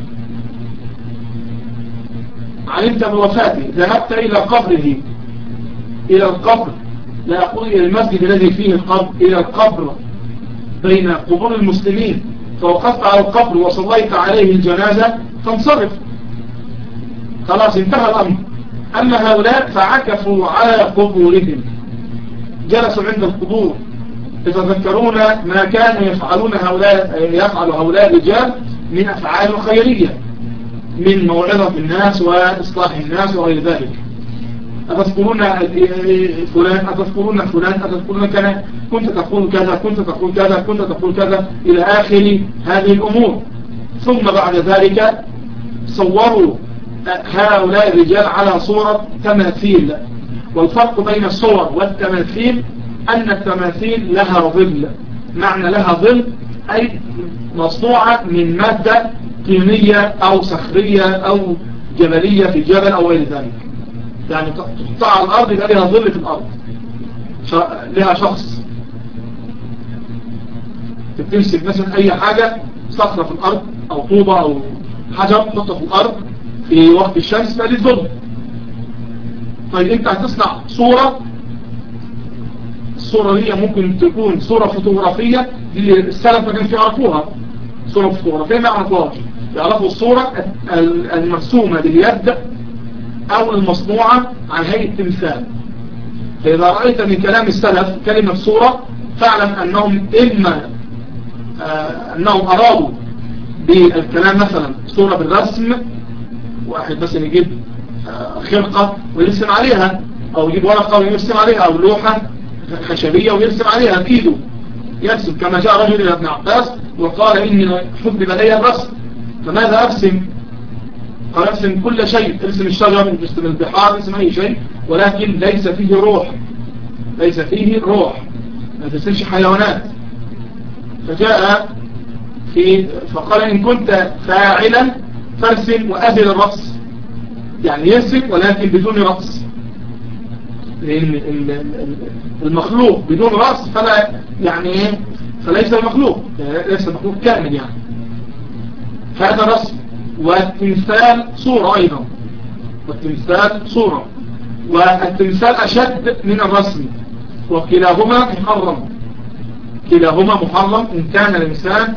A: علمت بوفاته ذهبت إلى قبره، إلى القبر، لا أقول إلى المسجد الذي فيه القبر، إلى القبر بين قبور المسلمين، فوقفت على القبر وصليت عليه الجنازة فانصرف، خلاص انتهى الأمر. أما هؤلاء فعكفوا على قبورهم، جلسوا عند القبور يتذكرون ما كانوا يفعل هؤلاء الرجال من أفعال خيرية، من موعظة الناس وإصلاح الناس وغير ذلك. أتذكرون فلان، أتذكرون فلان، أتذكرون كذا، كنت تقول كذا، كنت تقول كذا، كنت تقول كذا، إلى آخر هذه الأمور. ثم بعد ذلك صوروا هؤلاء الرجال على صورة تماثيل. والفرق بين الصور والتماثيل أن التماثيل لها ظل. معنى لها ظل أي مصنوعة من مادة طينية أو صخرية أو جبلية في جبل أو غير ذلك، يعني تحطها على الأرض يبقى لها ظل في الأرض، لها شخص. تمسك مثلا أي حاجة صخرة في الأرض أو طوبة أو حجر تحطها في الأرض في وقت الشمس فدي ظل. طيب أنت هتصنع صورة، الصورة دي ممكن تكون صورة فوتوغرافية، دي السلف ما كانش يعرفوها. صورة فوتوغرافية ما يعرفوهاش، يعرفوا الصورة المرسومة باليد أو المصنوعة عن هيئة تمثال. فإذا رأيت من كلام السلف كلمة صورة فاعلم أنهم إما أنهم أرادوا بالكلام مثلا صورة بالرسم، واحد بس يجيب خرقة ويرسم عليها، أو يجيب ورقة ويرسم عليها، أو لوحة خشبية ويرسم عليها بإيده، يرسم كما جاء رجل إلى ابن عباس وقال إني حبب لي الرسم، فماذا أرسم؟ قال ارسم كل شيء، ارسم الشجر، ارسم البحار، ارسم أي شيء، ولكن ليس فيه روح، ليس فيه روح، ما ترسمش حيوانات. فجاء فقال إن كنت فاعلا فارسم وأزل الرأس، يعني يرسم ولكن بدون رأس، لأن المخلوق بدون رأس فلا يعني ايه، فليس المخلوق، ليس المخلوق كامل يعني. هذا رسم. والتمثال صورة أيضا، والتمثال صورة، والتمثال أشد من الرسم، وكلاهما محرم، كلاهما محرم إن كان الإنسان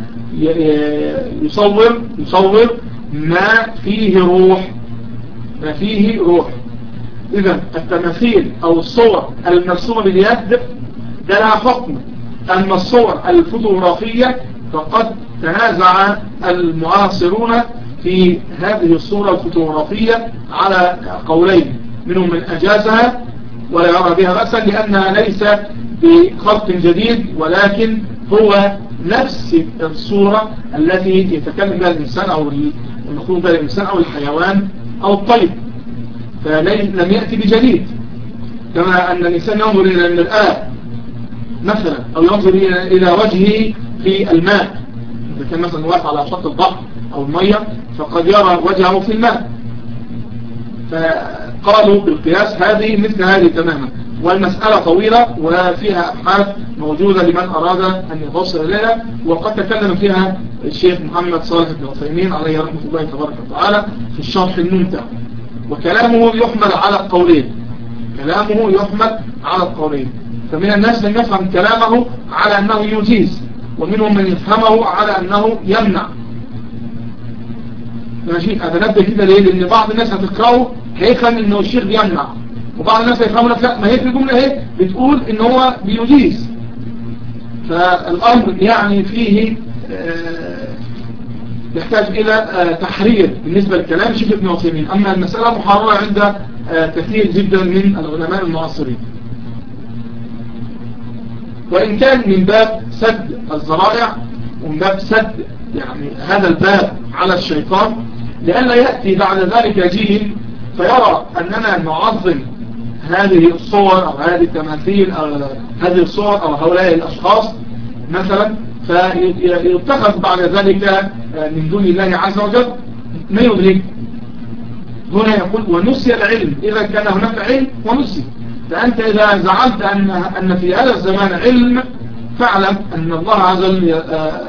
A: يصور ما فيه روح، ما فيه روح. إذن التماثيل أو الصور المرسومة باليد ده لها حكم. أما الصور الفوتوغرافية فقد تنازع المعاصرون في هذه الصورة الفوتوغرافية على قولين، منهم من أجازها ولا يرى بها بأسا لأنها ليس بخلق جديد، ولكن هو نفس الصورة التي يتكلم بها الإنسان أو المخلوق بها الإنسان أو الحيوان أو الطير، فلم يأتي بجديد. كما أن الإنسان ينظر إلى المرآة مثلا، أو ينظر إلى وجهه في الماء، إذا كان مثلا واقف على شط البحر أو المية فقد يرى وجهه في الماء، فقالوا بالقياس هذه مثل هذه تماما. والمسألة طويلة وفيها أبحاث موجودة لمن أراد أن يبصر إليها، وقد تكلم فيها الشيخ محمد صالح بن عثيمين عليه رحمة الله تبارك وتعالى في الشرح الممتع. وكلامه يحمل على القولين، كلامه يحمل على القولين. فمن الناس من يفهم كلامه على أنه يجيز، ومنهم من يفهمه على أنه يمنع. ماشي، أتنبه كده ليه؟ لأن بعض الناس هتقرأه هيفهم إنه الشيخ بيمنع، وبعض الناس هيفهموا لك لا، ما هي في الجملة اهي بتقول إن هو بيجيز. فالأمر يعني فيه يحتاج إلى تحرير بالنسبة للكلام الشيخ ابن عثيمين. أما المسألة محررة عند كثير جدا من العلماء المعاصرين، وإن كان من باب سد الذرائع ومن باب سد يعني هذا الباب على الشيطان، لأن يأتي بعد ذلك جيل فيرى أننا نعظم هذه الصور أو هذه التماثيل أو هذه الصور أو هؤلاء الأشخاص مثلا، فيتخذ بعد ذلك من دون الله عز وجل ما يدرك. هنا يقول ونسي العلم، إذا كان هناك علم ونسي. فأنت إذا زعلت أن في هذا الزمان علم، فاعلم أن الله عز وجل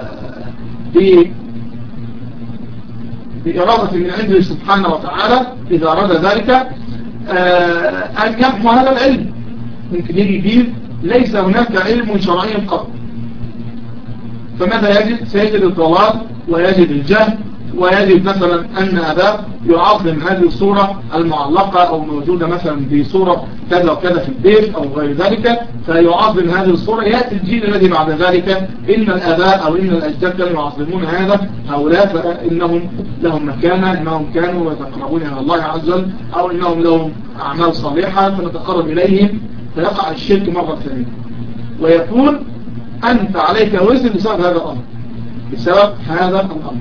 A: بإرادة من عنده سبحانه وتعالى إذا أراد ذلك أن يحمى هذا العلم. ممكن يجي ليس هناك علم شرعي قط، فماذا يجد؟ سيجد الضلال ويجد الجهل، ويجد مثلا أن أباه يعظم هذه الصورة المعلقة أو موجودة مثلا بصورة كذا وكذا في البيت أو غير ذلك، فيعظم هذه الصورة. يأتي الجيل الذي بعد ذلك إن الآباء أو إن الأجداد كانوا يعظمون هذا، هؤلاء فإنهم لهم مكانة، إنهم كانوا يتقربون إلى الله عز وجل، أو إنهم لهم أعمال صالحة فنتقرب إليهم، فيقع الشرك مرة ثانية. ويكون أنت عليك وزن بسبب هذا الأمر، بسبب هذا الأمر.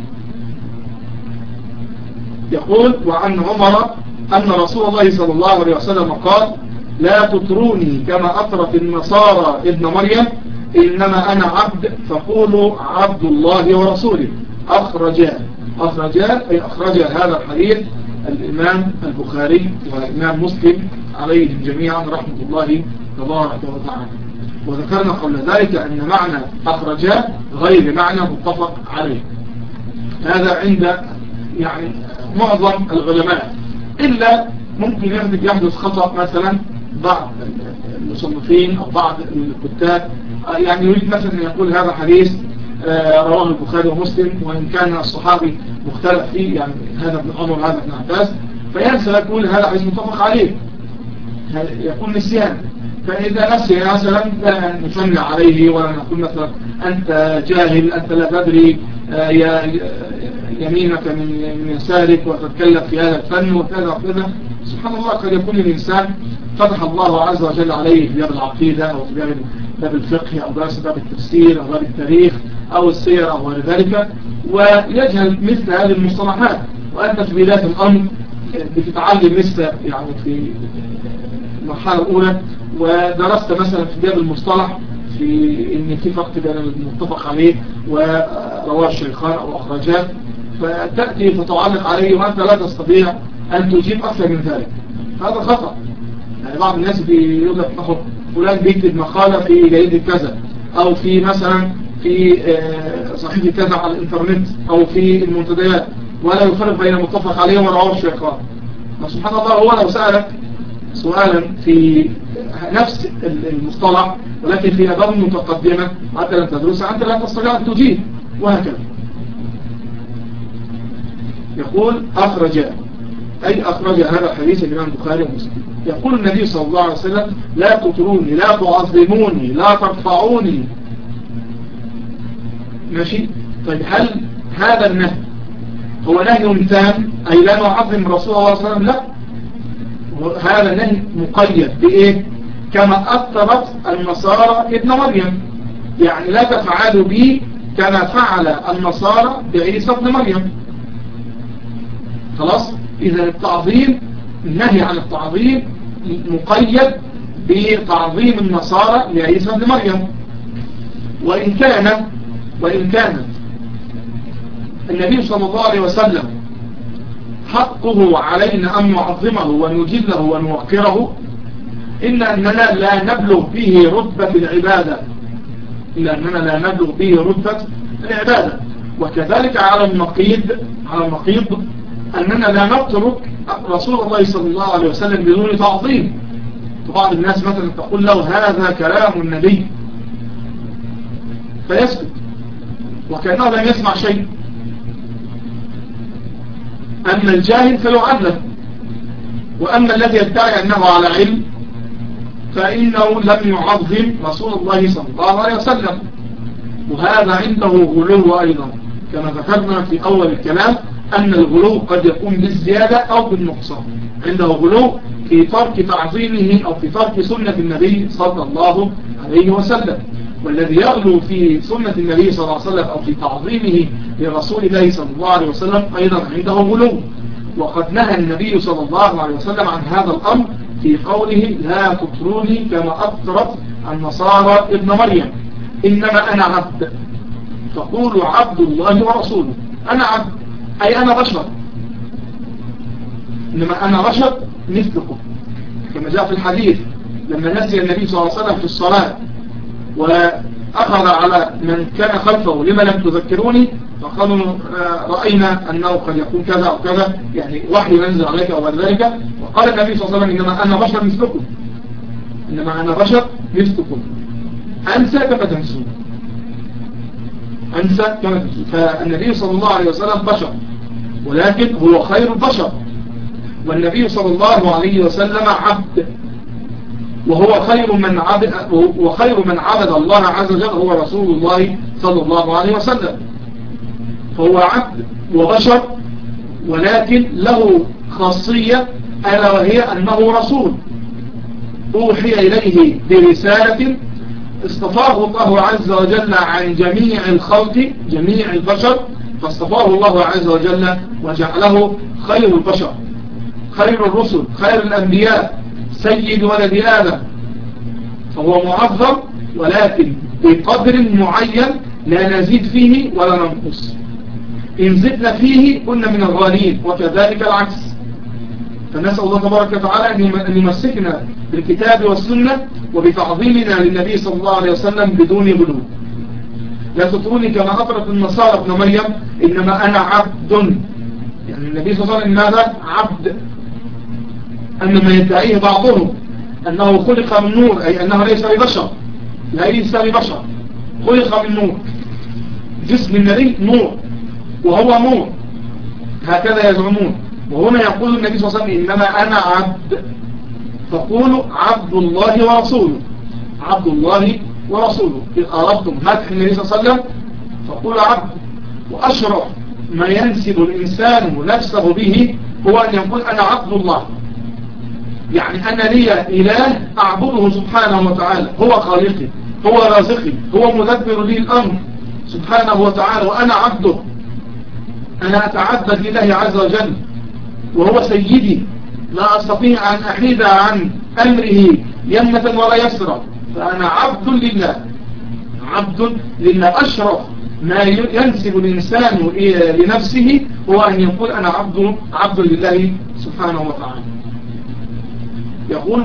A: يقول وعن عمر أن رسول الله صلى الله عليه وسلم قال لا تطروني كما أطرت النصارى ابن مريم، إنما أنا عبد فقولوا عبد الله ورسوله. أخرج هذا الحديث الإمام البخاري والإمام مسلم عليهم جميعا رحمة الله تبارك وتعالى. وذكرنا قبل ذلك أن معنى أخرج غير معنى متفق عليه. هذا عند يعني معظم العلماء، إلا ممكن يحدث خطأ مثلا بعض المصنفين أو بعض الكتاب، يعني يريد مثلا أن يقول هذا حديث رواه البخاري ومسلم، وإن كان الصحابي مختلف فيه، يعني هذا ابن عمر هذا ابن عباس، فينسى يقول هذا حديث متفق عليه، يكون نسيان. فإذا نسي مثلا لا نشنع عليه ولا نقول مثلا أنت جاهل، أنت لا تدري يمينك من يسارك وتتكلم في هذا الفن وكذا وكذا. سبحان الله، قد يكون الإنسان فتح الله عز وجل عليه في باب العقيدة أو في باب الفقه أو باب التفسير أو باب التاريخ أو السير أو غير ذلك، ويجهل مثل هذه المصطلحات، وأنت في بداية الأمر بتتعلم لسه يعني في المرحلة الأولى، ودرست مثلا في باب المصطلح في إن في فرق بين المتفق عليه ورواه الشيخان أو أخرجاه، فتأتي فتعلق عليه وأنت لا تستطيع أن تجيب أكثر من ذلك. هذا خطأ. يعني بعض الناس بيقول لك فلان بيكتب مقالة في جريدة كذا، أو في مثلا في صحيفة كذا على الإنترنت أو في المنتديات، ولا يفرق بين المتفق عليه ورواه الشيخان. سبحان الله، هو لو سألك سؤالا في نفس المصطلح ولكن في أبواب متقدمة حتى لم تدرسها، أنت لا تستطيع أن تجيب، وهكذا. يقول أخرج، أي أخرج هذا الحديث الإمام البخاري ومسلم. يقول النبي صلى الله عليه وسلم لا تطروني، لا تعظموني، لا ترفعوني. ماشي؟ طيب هل هذا النهي هو نهي تام أي لا نعظم رسول الله صلى الله عليه وسلم؟ لا، هذا النهي مقيد بإيه؟ كما أثرت النصارى ابن مريم، يعني لا تفعلوا بي كما فعل النصارى بعيسى ابن مريم. خلاص؟ إذا التعظيم، النهي عن التعظيم مقيد بتعظيم النصارى لعيسى ابن مريم. وإن كان النبي صلى الله عليه وسلم حقه علينا أن نعظمه ونجله ونوقره، إلا أننا لا نبلغ به رتبة العبادة، وكذلك على النقيض أننا لا نترك رسول الله صلى الله عليه وسلم بدون تعظيم. بعض الناس مثلا تقول له هذا كلام النبي فيسكت وكأنه لم يسمع شيء. أما الجاهل فيعلم، وأما الذي يدعي أنه على علم فإنه لم يعظم رسول الله صلى الله عليه وسلم، وهذا عنده غلو أيضا، كما ذكرنا في أول الكلام أن الغلو قد يكون بالزيادة أو بالنقصان. عنده غلو في ترك تعظيمه أو في ترك سنة النبي صلى الله عليه وسلم، والذي يغلو في سنة النبي صلى الله عليه وسلم أو في تعظيمه لرسول الله صلى الله عليه وسلم أيضا عنده غلو. وقد نهى النبي صلى الله عليه وسلم عن هذا الأمر في قوله لا تطروني كما أطرت النصارى ابن مريم إنما أنا عبد فقولوا عبد الله ورسوله. أنا عبد أي أنا بشر، إنما أنا بشر مثلكم، كما جاء في الحديث لما نسي النبي صلى الله عليه وسلم في الصلاة وأخذ على من كان خلفه لما لم تذكروني، فقالوا رأينا أنه قد يكون كذا أو كذا، يعني وحي ينزل عليك أو بعد ذلك. وقال النبي صلى الله عليه وسلم إنما أنا بشر مثلكم، إنما أنا بشر مثلكم، أنسى كما تنسون، أنسى كما تنسون. فالنبي صلى الله عليه وسلم بشر، ولكن هو خير البشر، والنبي صلى الله عليه وسلم عبد، وهو خير من عبد الله عز وجل هو رسول الله صلى الله عليه وسلم. فهو عبد وبشر، ولكن له خاصية ألا وهي أنه رسول أوحي إليه برسالة اصطفاه الله عز وجل عن جميع الخلق جميع البشر، فاصطفاه الله عز وجل وجعله خير البشر، خير الرسل، خير الأنبياء، سيد ولد آدم. فهو معظم، ولكن بقدر معين لا نزيد فيه ولا ننقص. إن زدنا فيه كنا من الغالين، وكذلك العكس. فنسأل الله تبارك وتعالى أن يمسكنا بالكتاب والسنة وبتعظيمنا للنبي صلى الله عليه وسلم بدون غلو. لا تطروني كما أطرت النصارى ابن مريم إنما أنا عبد، يعني النبي صلى الله عليه وسلم ماذا؟ عبد. أنما يدعيه بعضهم أنه خلق من نور، أي أنه ليس ببشر، ليس ببشر، خلق من نور. جسم النبي نور وهو نور، هكذا يزعمون. وهنا يقول النبي صلى الله عليه وسلم إنما أنا عبد، فقولوا عبد الله ورسوله، عبد الله ورسوله. إن أردتم مدح النبي صلى الله عليه وسلم فقولوا عبد. وأشرف ما ينسب الإنسان نفسه به هو أن يقول أنا عبد الله، يعني أنا لي إله أعبده سبحانه وتعالى، هو خالقي، هو رازقي، هو مدبر لي الأمر سبحانه وتعالى، وأنا عبده، أنا أتعبد لله عز وجل، وهو سيدي، لا أستطيع أن أحيد عن أمره يمنة ولا يسرى، فأنا عبد لله، عبد لله. أشرف ما ينسب الإنسان لنفسه هو أن يقول أنا عبد لله سبحانه وتعالى. يقول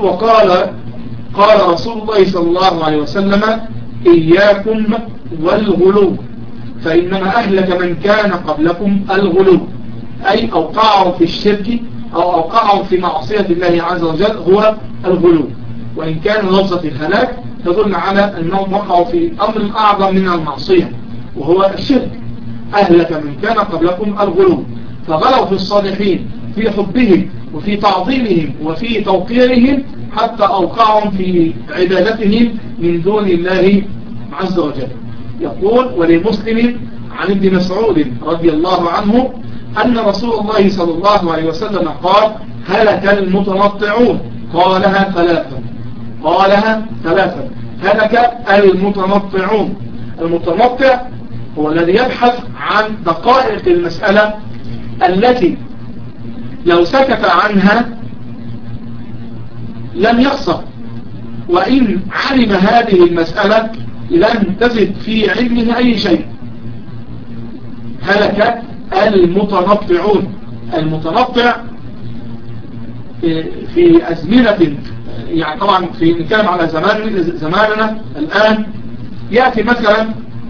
A: قال رسول الله صلى الله عليه وسلم إياكم والغلو فإنما أهلك من كان قبلكم الغلو، أي أوقعوا في الشرك أو أوقعوا في معصية الله عز وجل هو الغلو. وإن كان لفظة الهلاك تدل على أنهم وقعوا في أمر أعظم من المعصية وهو الشرك. أهلك من كان قبلكم الغلو، فغلوا في الصالحين في حبهم وفي تعظيمهم وفي توقيرهم حتى أوقعهم في عبادتهم من دون الله عز وجل. يقول ولمسلم عن ابن مسعود رضي الله عنه أن رسول الله صلى الله عليه وسلم قال هلك المتنطعون، قالها ثلاثة هلك المتنطعون. المتنطع هو الذي يبحث عن دقائق المسألة التي لو سكت عنها لم يخسر، وإن علم هذه المسألة لن تزد في علمه أي شيء. هلك المتنطعون. المتنطع في أزمنة، يعني طبعا في نتكلم على زماننا الآن، يأتي مثلا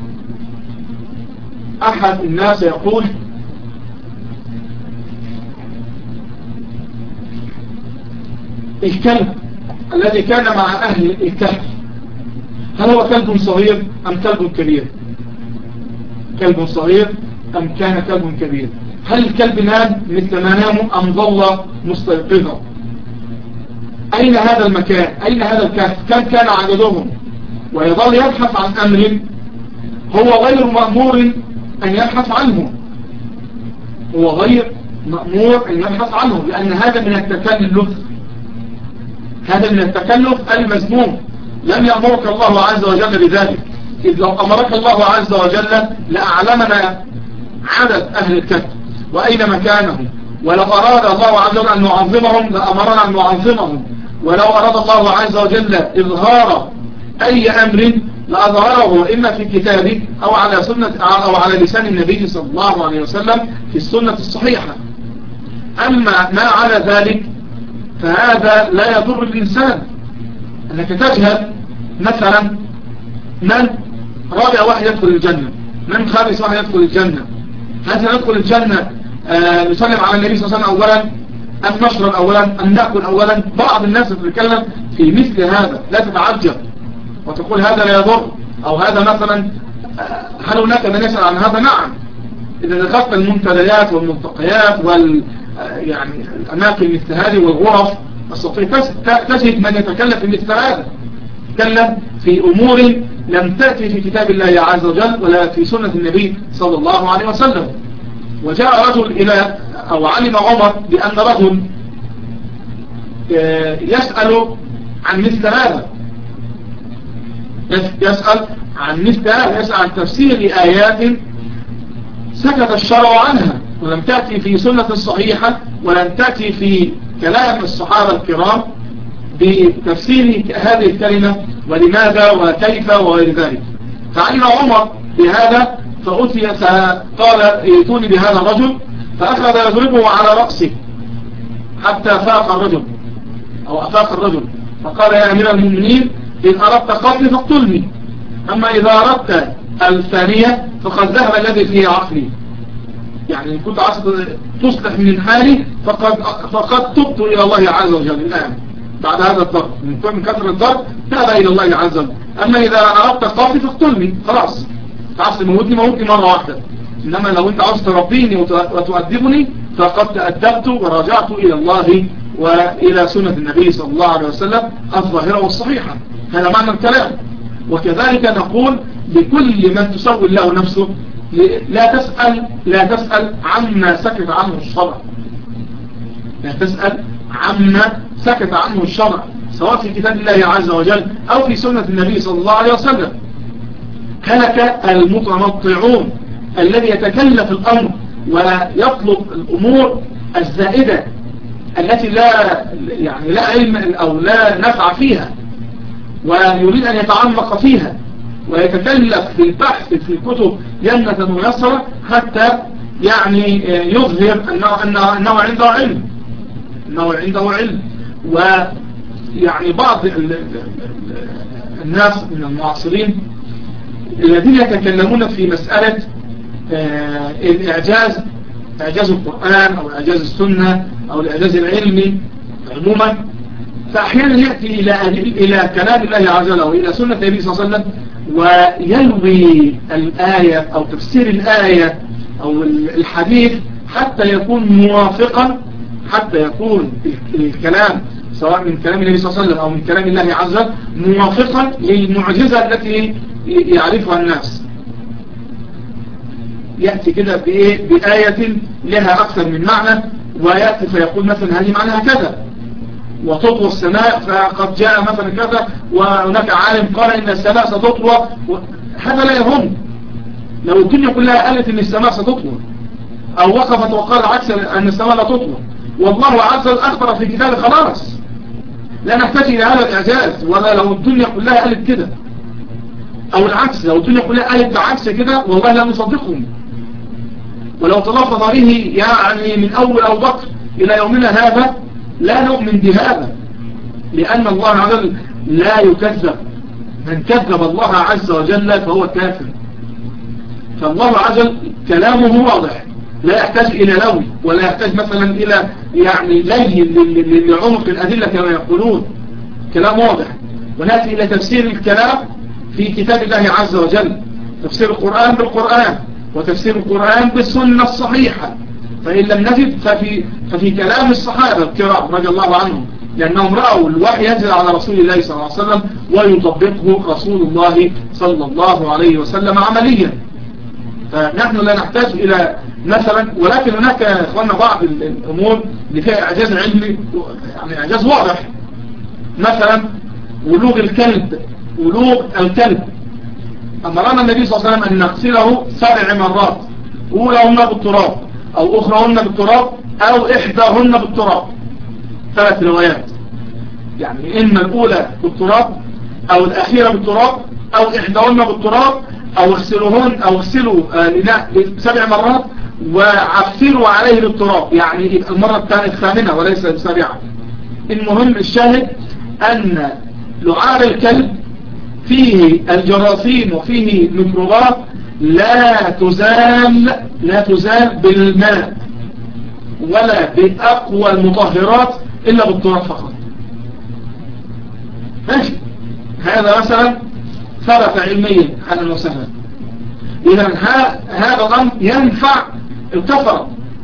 A: أحد الناس يقول الكلب الذي كان مع أهل الكهف هل هو كلب صغير أم كلب كبير؟ كلب صغير أم كان كلب كبير؟ هل الكلب نام مثل ما ناموا أم ظل مستيقظا؟ أين هذا المكان؟ أين هذا الكهف؟ كم كان عددهم؟ ويظل يبحث عن أمر هو غير مأمور أن يبحث عنه، هو غير مأمور أن يبحث عنه، لأن هذا من التكلف، هذا من التكلف المذموم. لم يأمرك الله عز وجل بذلك، إذ لو أمرك الله عز وجل لأعلمنا عدد أهل الكهف وأين مكانهم ولو أراد الله عز وجل أن نعظمهم لأمرنا أن نعظمهم، ولو أراد الله عز وجل إظهار أي أمر لأظهره إما في كتابه أو على سنة أو على لسان النبي صلى الله عليه وسلم في السنة الصحيحة. أما ما على ذلك فهذا لا يضر الإنسان. أنك تجهل مثلا من رابع واحد يدخل الجنة، من خامس واحد يدخل الجنة، هل ندخل الجنة نسلم على النبي صلى الله عليه وسلم أولا أم نشرب أولا أم نأكل أولا؟ بعض الناس تتكلم في مثل هذا، لا تتعجب وتقول هذا لا يضر، أو هذا مثلا هل هناك من يسأل عن هذا؟ نعم. إذا دخلت المنتديات والملتقيات يعني الأماكن مثل هذه والغرف تجد من يتكلم في مثل هذا، يتكلم في أمور لم تأتي في كتاب الله عز وجل ولا في سنة النبي صلى الله عليه وسلم. وجاء رجل إلى أو علم عمر بأن رجل يسأل عن مثل هذا، يسأل عن مثل هذا، يسأل عن تفسير آيات سكت الشرع عنها ولم تأتي في سنة الصحيحة ولم تأتي في كلام الصحابة الكرام بتفسير هذه الكلمة ولماذا وكيف وغير ذلك. فعلم عمر بهذا فقال ائتوني بهذا الرجل، فأخذ يضربه على رأسه حتى فاق الرجل أو أفاق الرجل، فقال يا أمير المؤمنين إن أردت قتلي فاقتلني، أما إذا أردت الثانية فقد ذهب الذي فيه عقلي. يعني إن كنت عايز تصلح من حالي فقد تبت إلى الله عز وجل الآن بعد هذا الضرب، من كثر الضرب تاب إلى الله عز وجل. أما إذا أردت قتلي فاقتلني، خلاص عايز تموتني مرة واحدة، إنما لو أنت عايز تربيني وتؤدبني فقد تأدبت ورجعت إلى الله وإلى سنة النبي صلى الله عليه وسلم الظاهرة والصحيحة. هذا معنى الكلام. وكذلك نقول لكل من تسوي الله نفسه لا تسأل عما سكت عنه الشرع، لا تسأل عما سكت عنه الشرع سواء في كتاب الله عز وجل أو في سنة النبي صلى الله عليه وسلم. هلك المتنطعون الذي يتكلف الأمر ويطلب الأمور الزائدة التي لا علم أو لا نفع فيها، ويريد أن يتعمق فيها ويتكلف في البحث في الكتب يمنة ويسرة حتى يعني يظهر أنه عنده علم، ويعني بعض الناس من المعاصرين الذين يتكلمون في مسألة إعجاز القرآن أو إعجاز السنة أو الإعجاز العلمي عموما، فأحيانا يأتي إلى كلام الله عز وجل أو إلى سنة النبي صلى الله عليه وسلم ويلوي الآية أو تفسير الآية أو الحديث حتى يكون موافقا، حتى يكون الكلام سواء من كلام النبي صلى الله عليه وسلم أو من كلام الله عز وجل موافقا للمعجزة التي يعرفها الناس. يأتي كده بآية لها أكثر من معنى، ويأتي فيقول مثلا هذه معناها كذا، وتطوى السماء فقد جاء مثلا كذا، وهناك عالم قال إن السماء ستطوى. هذا لا يهم. لو الدنيا كلها قالت إن السماء ستطوى أو وقفت وقال عكس أن السماء لا تطوى، والله عز وجل أخبر في كتابه، خلاص لا نحتاج إلى هذا الإعجاز. ولا لو الدنيا كلها قالت كده أو العكس، لو الدنيا كلها قالت بعكس كده والله لا نصدقهم. ولو تلفظ به يعني من أول أو بكر إلى يومنا هذا لا نؤمن بهذا، لأن الله عز وجل لا يكذب. من كذب الله عز وجل فهو كافر. فالله عز وجل كلامه واضح لا يحتاج إلى لوي ولا يحتاج مثلا إلى يعني لي لعمق الأدلة كما يقولون. كلام واضح. ونأتي إلى تفسير الكلام في كتاب الله عز وجل، تفسير القرآن بالقرآن وتفسير القرآن بالسنة الصحيحة. فإن لم نجد ففي كلام الصحابة الكرام رضي الله عنهم، لأنهم رأوا الوحي ينزل على رسول الله صلى الله عليه وسلم ويطبقه رسول الله صلى الله عليه وسلم عمليا. فنحن لا نحتاج إلى مثلا، ولكن هناك يا إخواننا بعض الأمور اللي فيها إعجاز علمي، يعني إعجاز واضح. مثلا ولوغ الكلب، أمرنا النبي صلى الله عليه وسلم أن نغسله 7 مرات، أولهن بالتراب أو أخرهن بالتراب أو إحداهن بالتراب. 3 روايات، يعني إما الأولى بالتراب أو الأخيرة بالتراب أو إحداهن بالتراب أو اغسلوا الإناء 7 مرات وعفروا عليه بالتراب، يعني المرة الثامنة وليس السابعة. المهم الشاهد أن لعاب الكلب فيه الجراثيم وفيه ميكروبات لا تزال بالماء ولا بأقوى المطهرات إلا بالتراب فقط. ماشي، هذا مثلا ثبت علميا حالا وسهلا. إذا هذا الأمر ينفع الكفرة،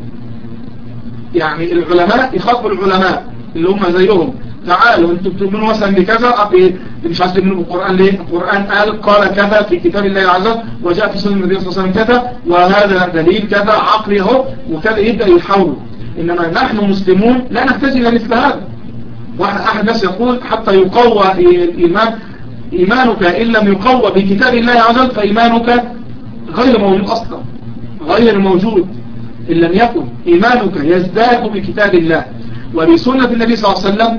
A: يعني العلماء يخاطبوا العلماء اللي هم زيهم، تعالوا انتم بتؤمنوا مثلا بكذا، مش عايزين تؤمنوا بالقرآن ليه؟ القرآن قال كذا في كتاب الله عز وجل، وجاء في سنة النبي صلى الله عليه وسلم كذا، وهذا دليل كذا عقلي اهو وكذا، يبدأ يحاولوا. إنما نحن مسلمون لا نحتاج إلى مثل هذا. أحد الناس يقول حتى يقوى إيمانك إن لم يقوى بكتاب الله عز وجل فإيمانك غير موجود أصلا، غير موجود. إن لم يكن إيمانك يزداد بكتاب الله وبسنة النبي صلى الله عليه وسلم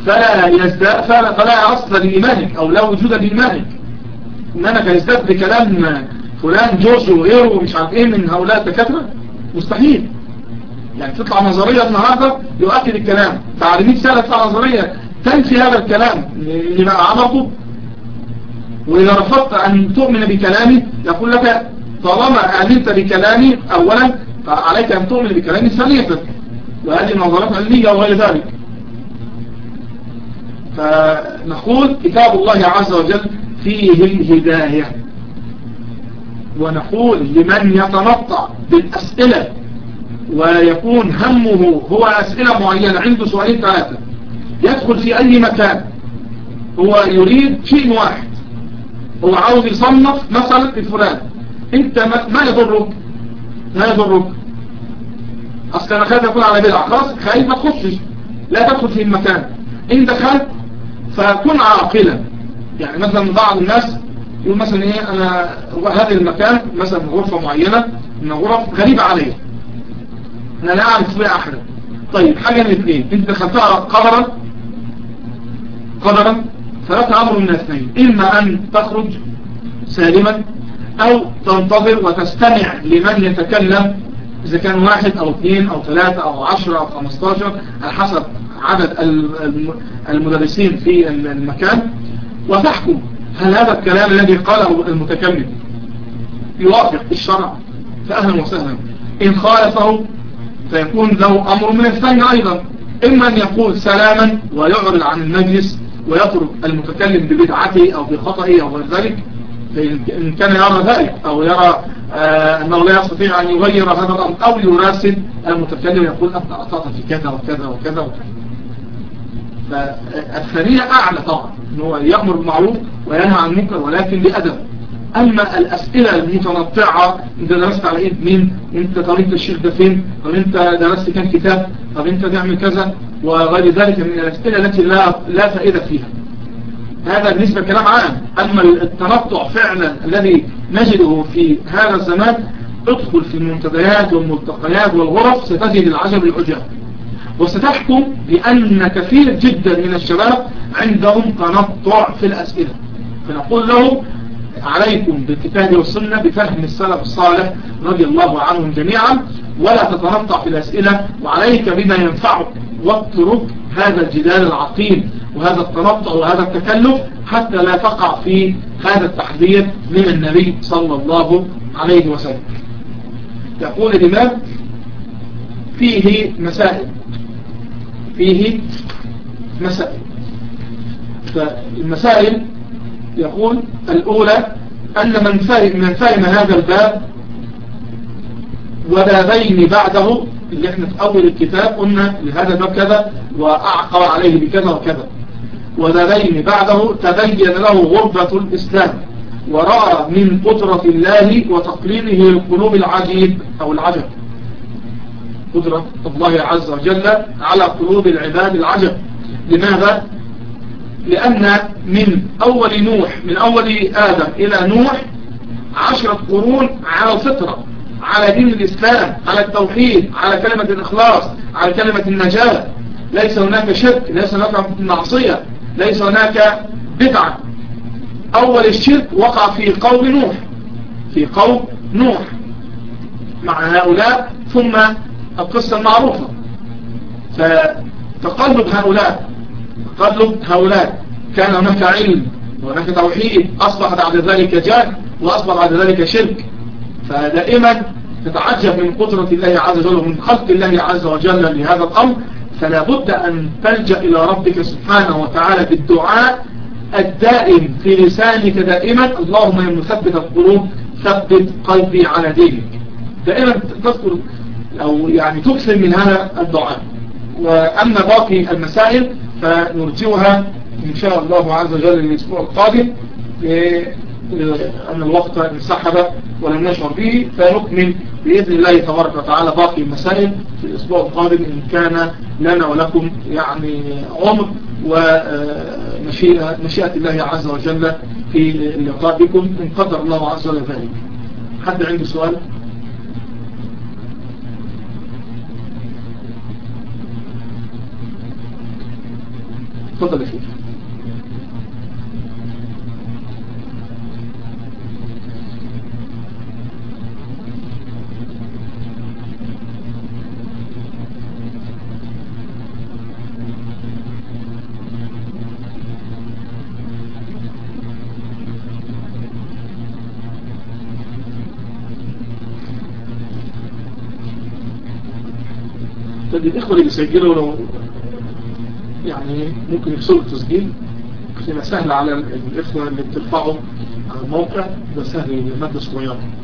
A: فلا أصل لإيمانك أو لا وجود لإيمانك. إنك يزداد بكلام فلان جورج وغيره ومش عارف إيه من هؤلاء الدكاترة، مستحيل. يعني تطلع نظرية النهاردة يؤكد الكلام، بعد 100 سنة تطلع نظرية تنفي هذا الكلام اللي بقى عمقه. وإذا رفضت أن تؤمن بكلامي يقول لك طالما آمنت بكلامي أولا فعليك أن تؤمن بكلامي ثانية، وهذه نظرات علمية وغير ذلك. فنقول كتاب الله عز وجل فيه الهداية، ونقول لمن يتنطع بالأسئلة ويكون همه هو أسئلة معينة، عنده 2 3 يدخل في أي مكان، هو يريد شيء واحد، هو عاوز يصنف مثلا الفلان، انت ما يضرك، اصل انا خايف يكون على بدعة، خلاص خايف ما تخشش، لا تدخل في المكان. ان دخلت فكن عاقلا. يعني مثلا بعض الناس يقول مثلا ايه، انا هذا المكان مثلا غرفة معينة من غرف غريبة عليا، انا لا اعرف فيها احدا. طيب حاجة من اثنين، انت دخلتها قدرا فلك امر من اثنين، اما ان تخرج سالما او تنتظر وتستمع لمن يتكلم، اذا كان 1 أو 2 أو 3 أو 10 أو 15 على حسب عدد المدرسين في المكان، وتحكم هل هذا الكلام الذي قاله المتكلم يوافق الشرع فأهلا وسهلا. إن خالفه فيكون له أمر من الثاني أيضا، إما أن يقول سلاما ويعرض عن المجلس ويترك المتكلم ببدعته أو بخطئه أو غير ذلك، إن كان يرى ذلك أو يرى أنه لا يستطيع أن يغير هذا الأمر، أو يراسل المتكلم يقول أنت أخطأت في كذا وكذا وكذا وكذا. فالثانية أعلى طبعا، أنه يأمر بالمعروف وينهى عن المنكر ولكن بأدب. أما الأسئلة المتنطعة، أنت درست على إيه مين، أنت طريقة الشيخ ده فين، طب أنت درست كم كتاب، طب أنت تعمل كذا وغير ذلك من الأسئلة التي لا فائدة فيها، هذا بالنسبة كلام عام. أما التنطع فعلا الذي نجده في هذا الزمان، ادخل في المنتديات والملتقيات والغرف ستجد العجب العجاب، وستحكم بأن كثير جدا من الشباب عندهم تنطع في الأسئلة. فنقول له عليكم بالكتاب والسنة بفهم السلف الصالح رضي الله عنهم جميعا، ولا تتنطع في الأسئلة، وعليك بما ينفعك، واترك هذا الجدال العقيم وهذا التنطع وهذا التكلف حتى لا تقع في هذا التحذير من النبي صلى الله عليه وسلم. يقول الإمام فيه مسائل. فالمسائل يقول الأولى أن من فهم هذا الباب وبابين بعده، اللي احنا في أول الكتاب قلنا لهذا الباب كذا وأعقر عليه بكذا وكذا، وبابين بعده تبين له غربة الإسلام ورأى من قدرة الله وتقليله للقلوب العجيب أو العجب. قدرة الله عز وجل على قلوب العباد العجب. لماذا؟ لأن من أول آدم إلى نوح 10 قرون على الفطرة، على دين الإسلام، على التوحيد، على كلمة الإخلاص، على كلمة النجاة. ليس هناك شرك، ليس هناك معصية، ليس هناك بدعة. أول الشرك وقع في قوم نوح، في قوم نوح مع هؤلاء، ثم القصة المعروفة. فتقلب هؤلاء كان هناك علم وهناك توحيد، أصبح بعد ذلك جهل، وأصبح بعد ذلك شرك. فدائما تتعجب من قدرة الله عز وجل ومن خلق الله عز وجل لهذا الأمر. فلا بد أن تلجأ إلى ربك سبحانه وتعالى بالدعاء الدائم في لسانك دائما: اللهم يا مثبت القلوب ثبت قلبي على دينك. دائما تذكر أو يعني تكثر من هذا الدعاء. وأما باقي المسائل فنرجوها إن شاء الله عز وجل الأسبوع القادم، أن الوقت انسحب ولم نشعر به، فنكمل بإذن الله تبارك وتعالى باقي المسائل في الأسبوع القادم، إن كان لنا ولكم يعني عمر ومشيئة الله عز وجل في اللقاء بكم إن قدر الله عز وجل ذلك. حد عنده سؤال؟ تفضل يا شيخ. الإخوة اللي بيسجلوا لو يعني ممكن يفصلوا التسجيل، تبقى سهلة على الإخوة اللي بترفعوا على الموقع، تبقى سهل المادة صغيرة.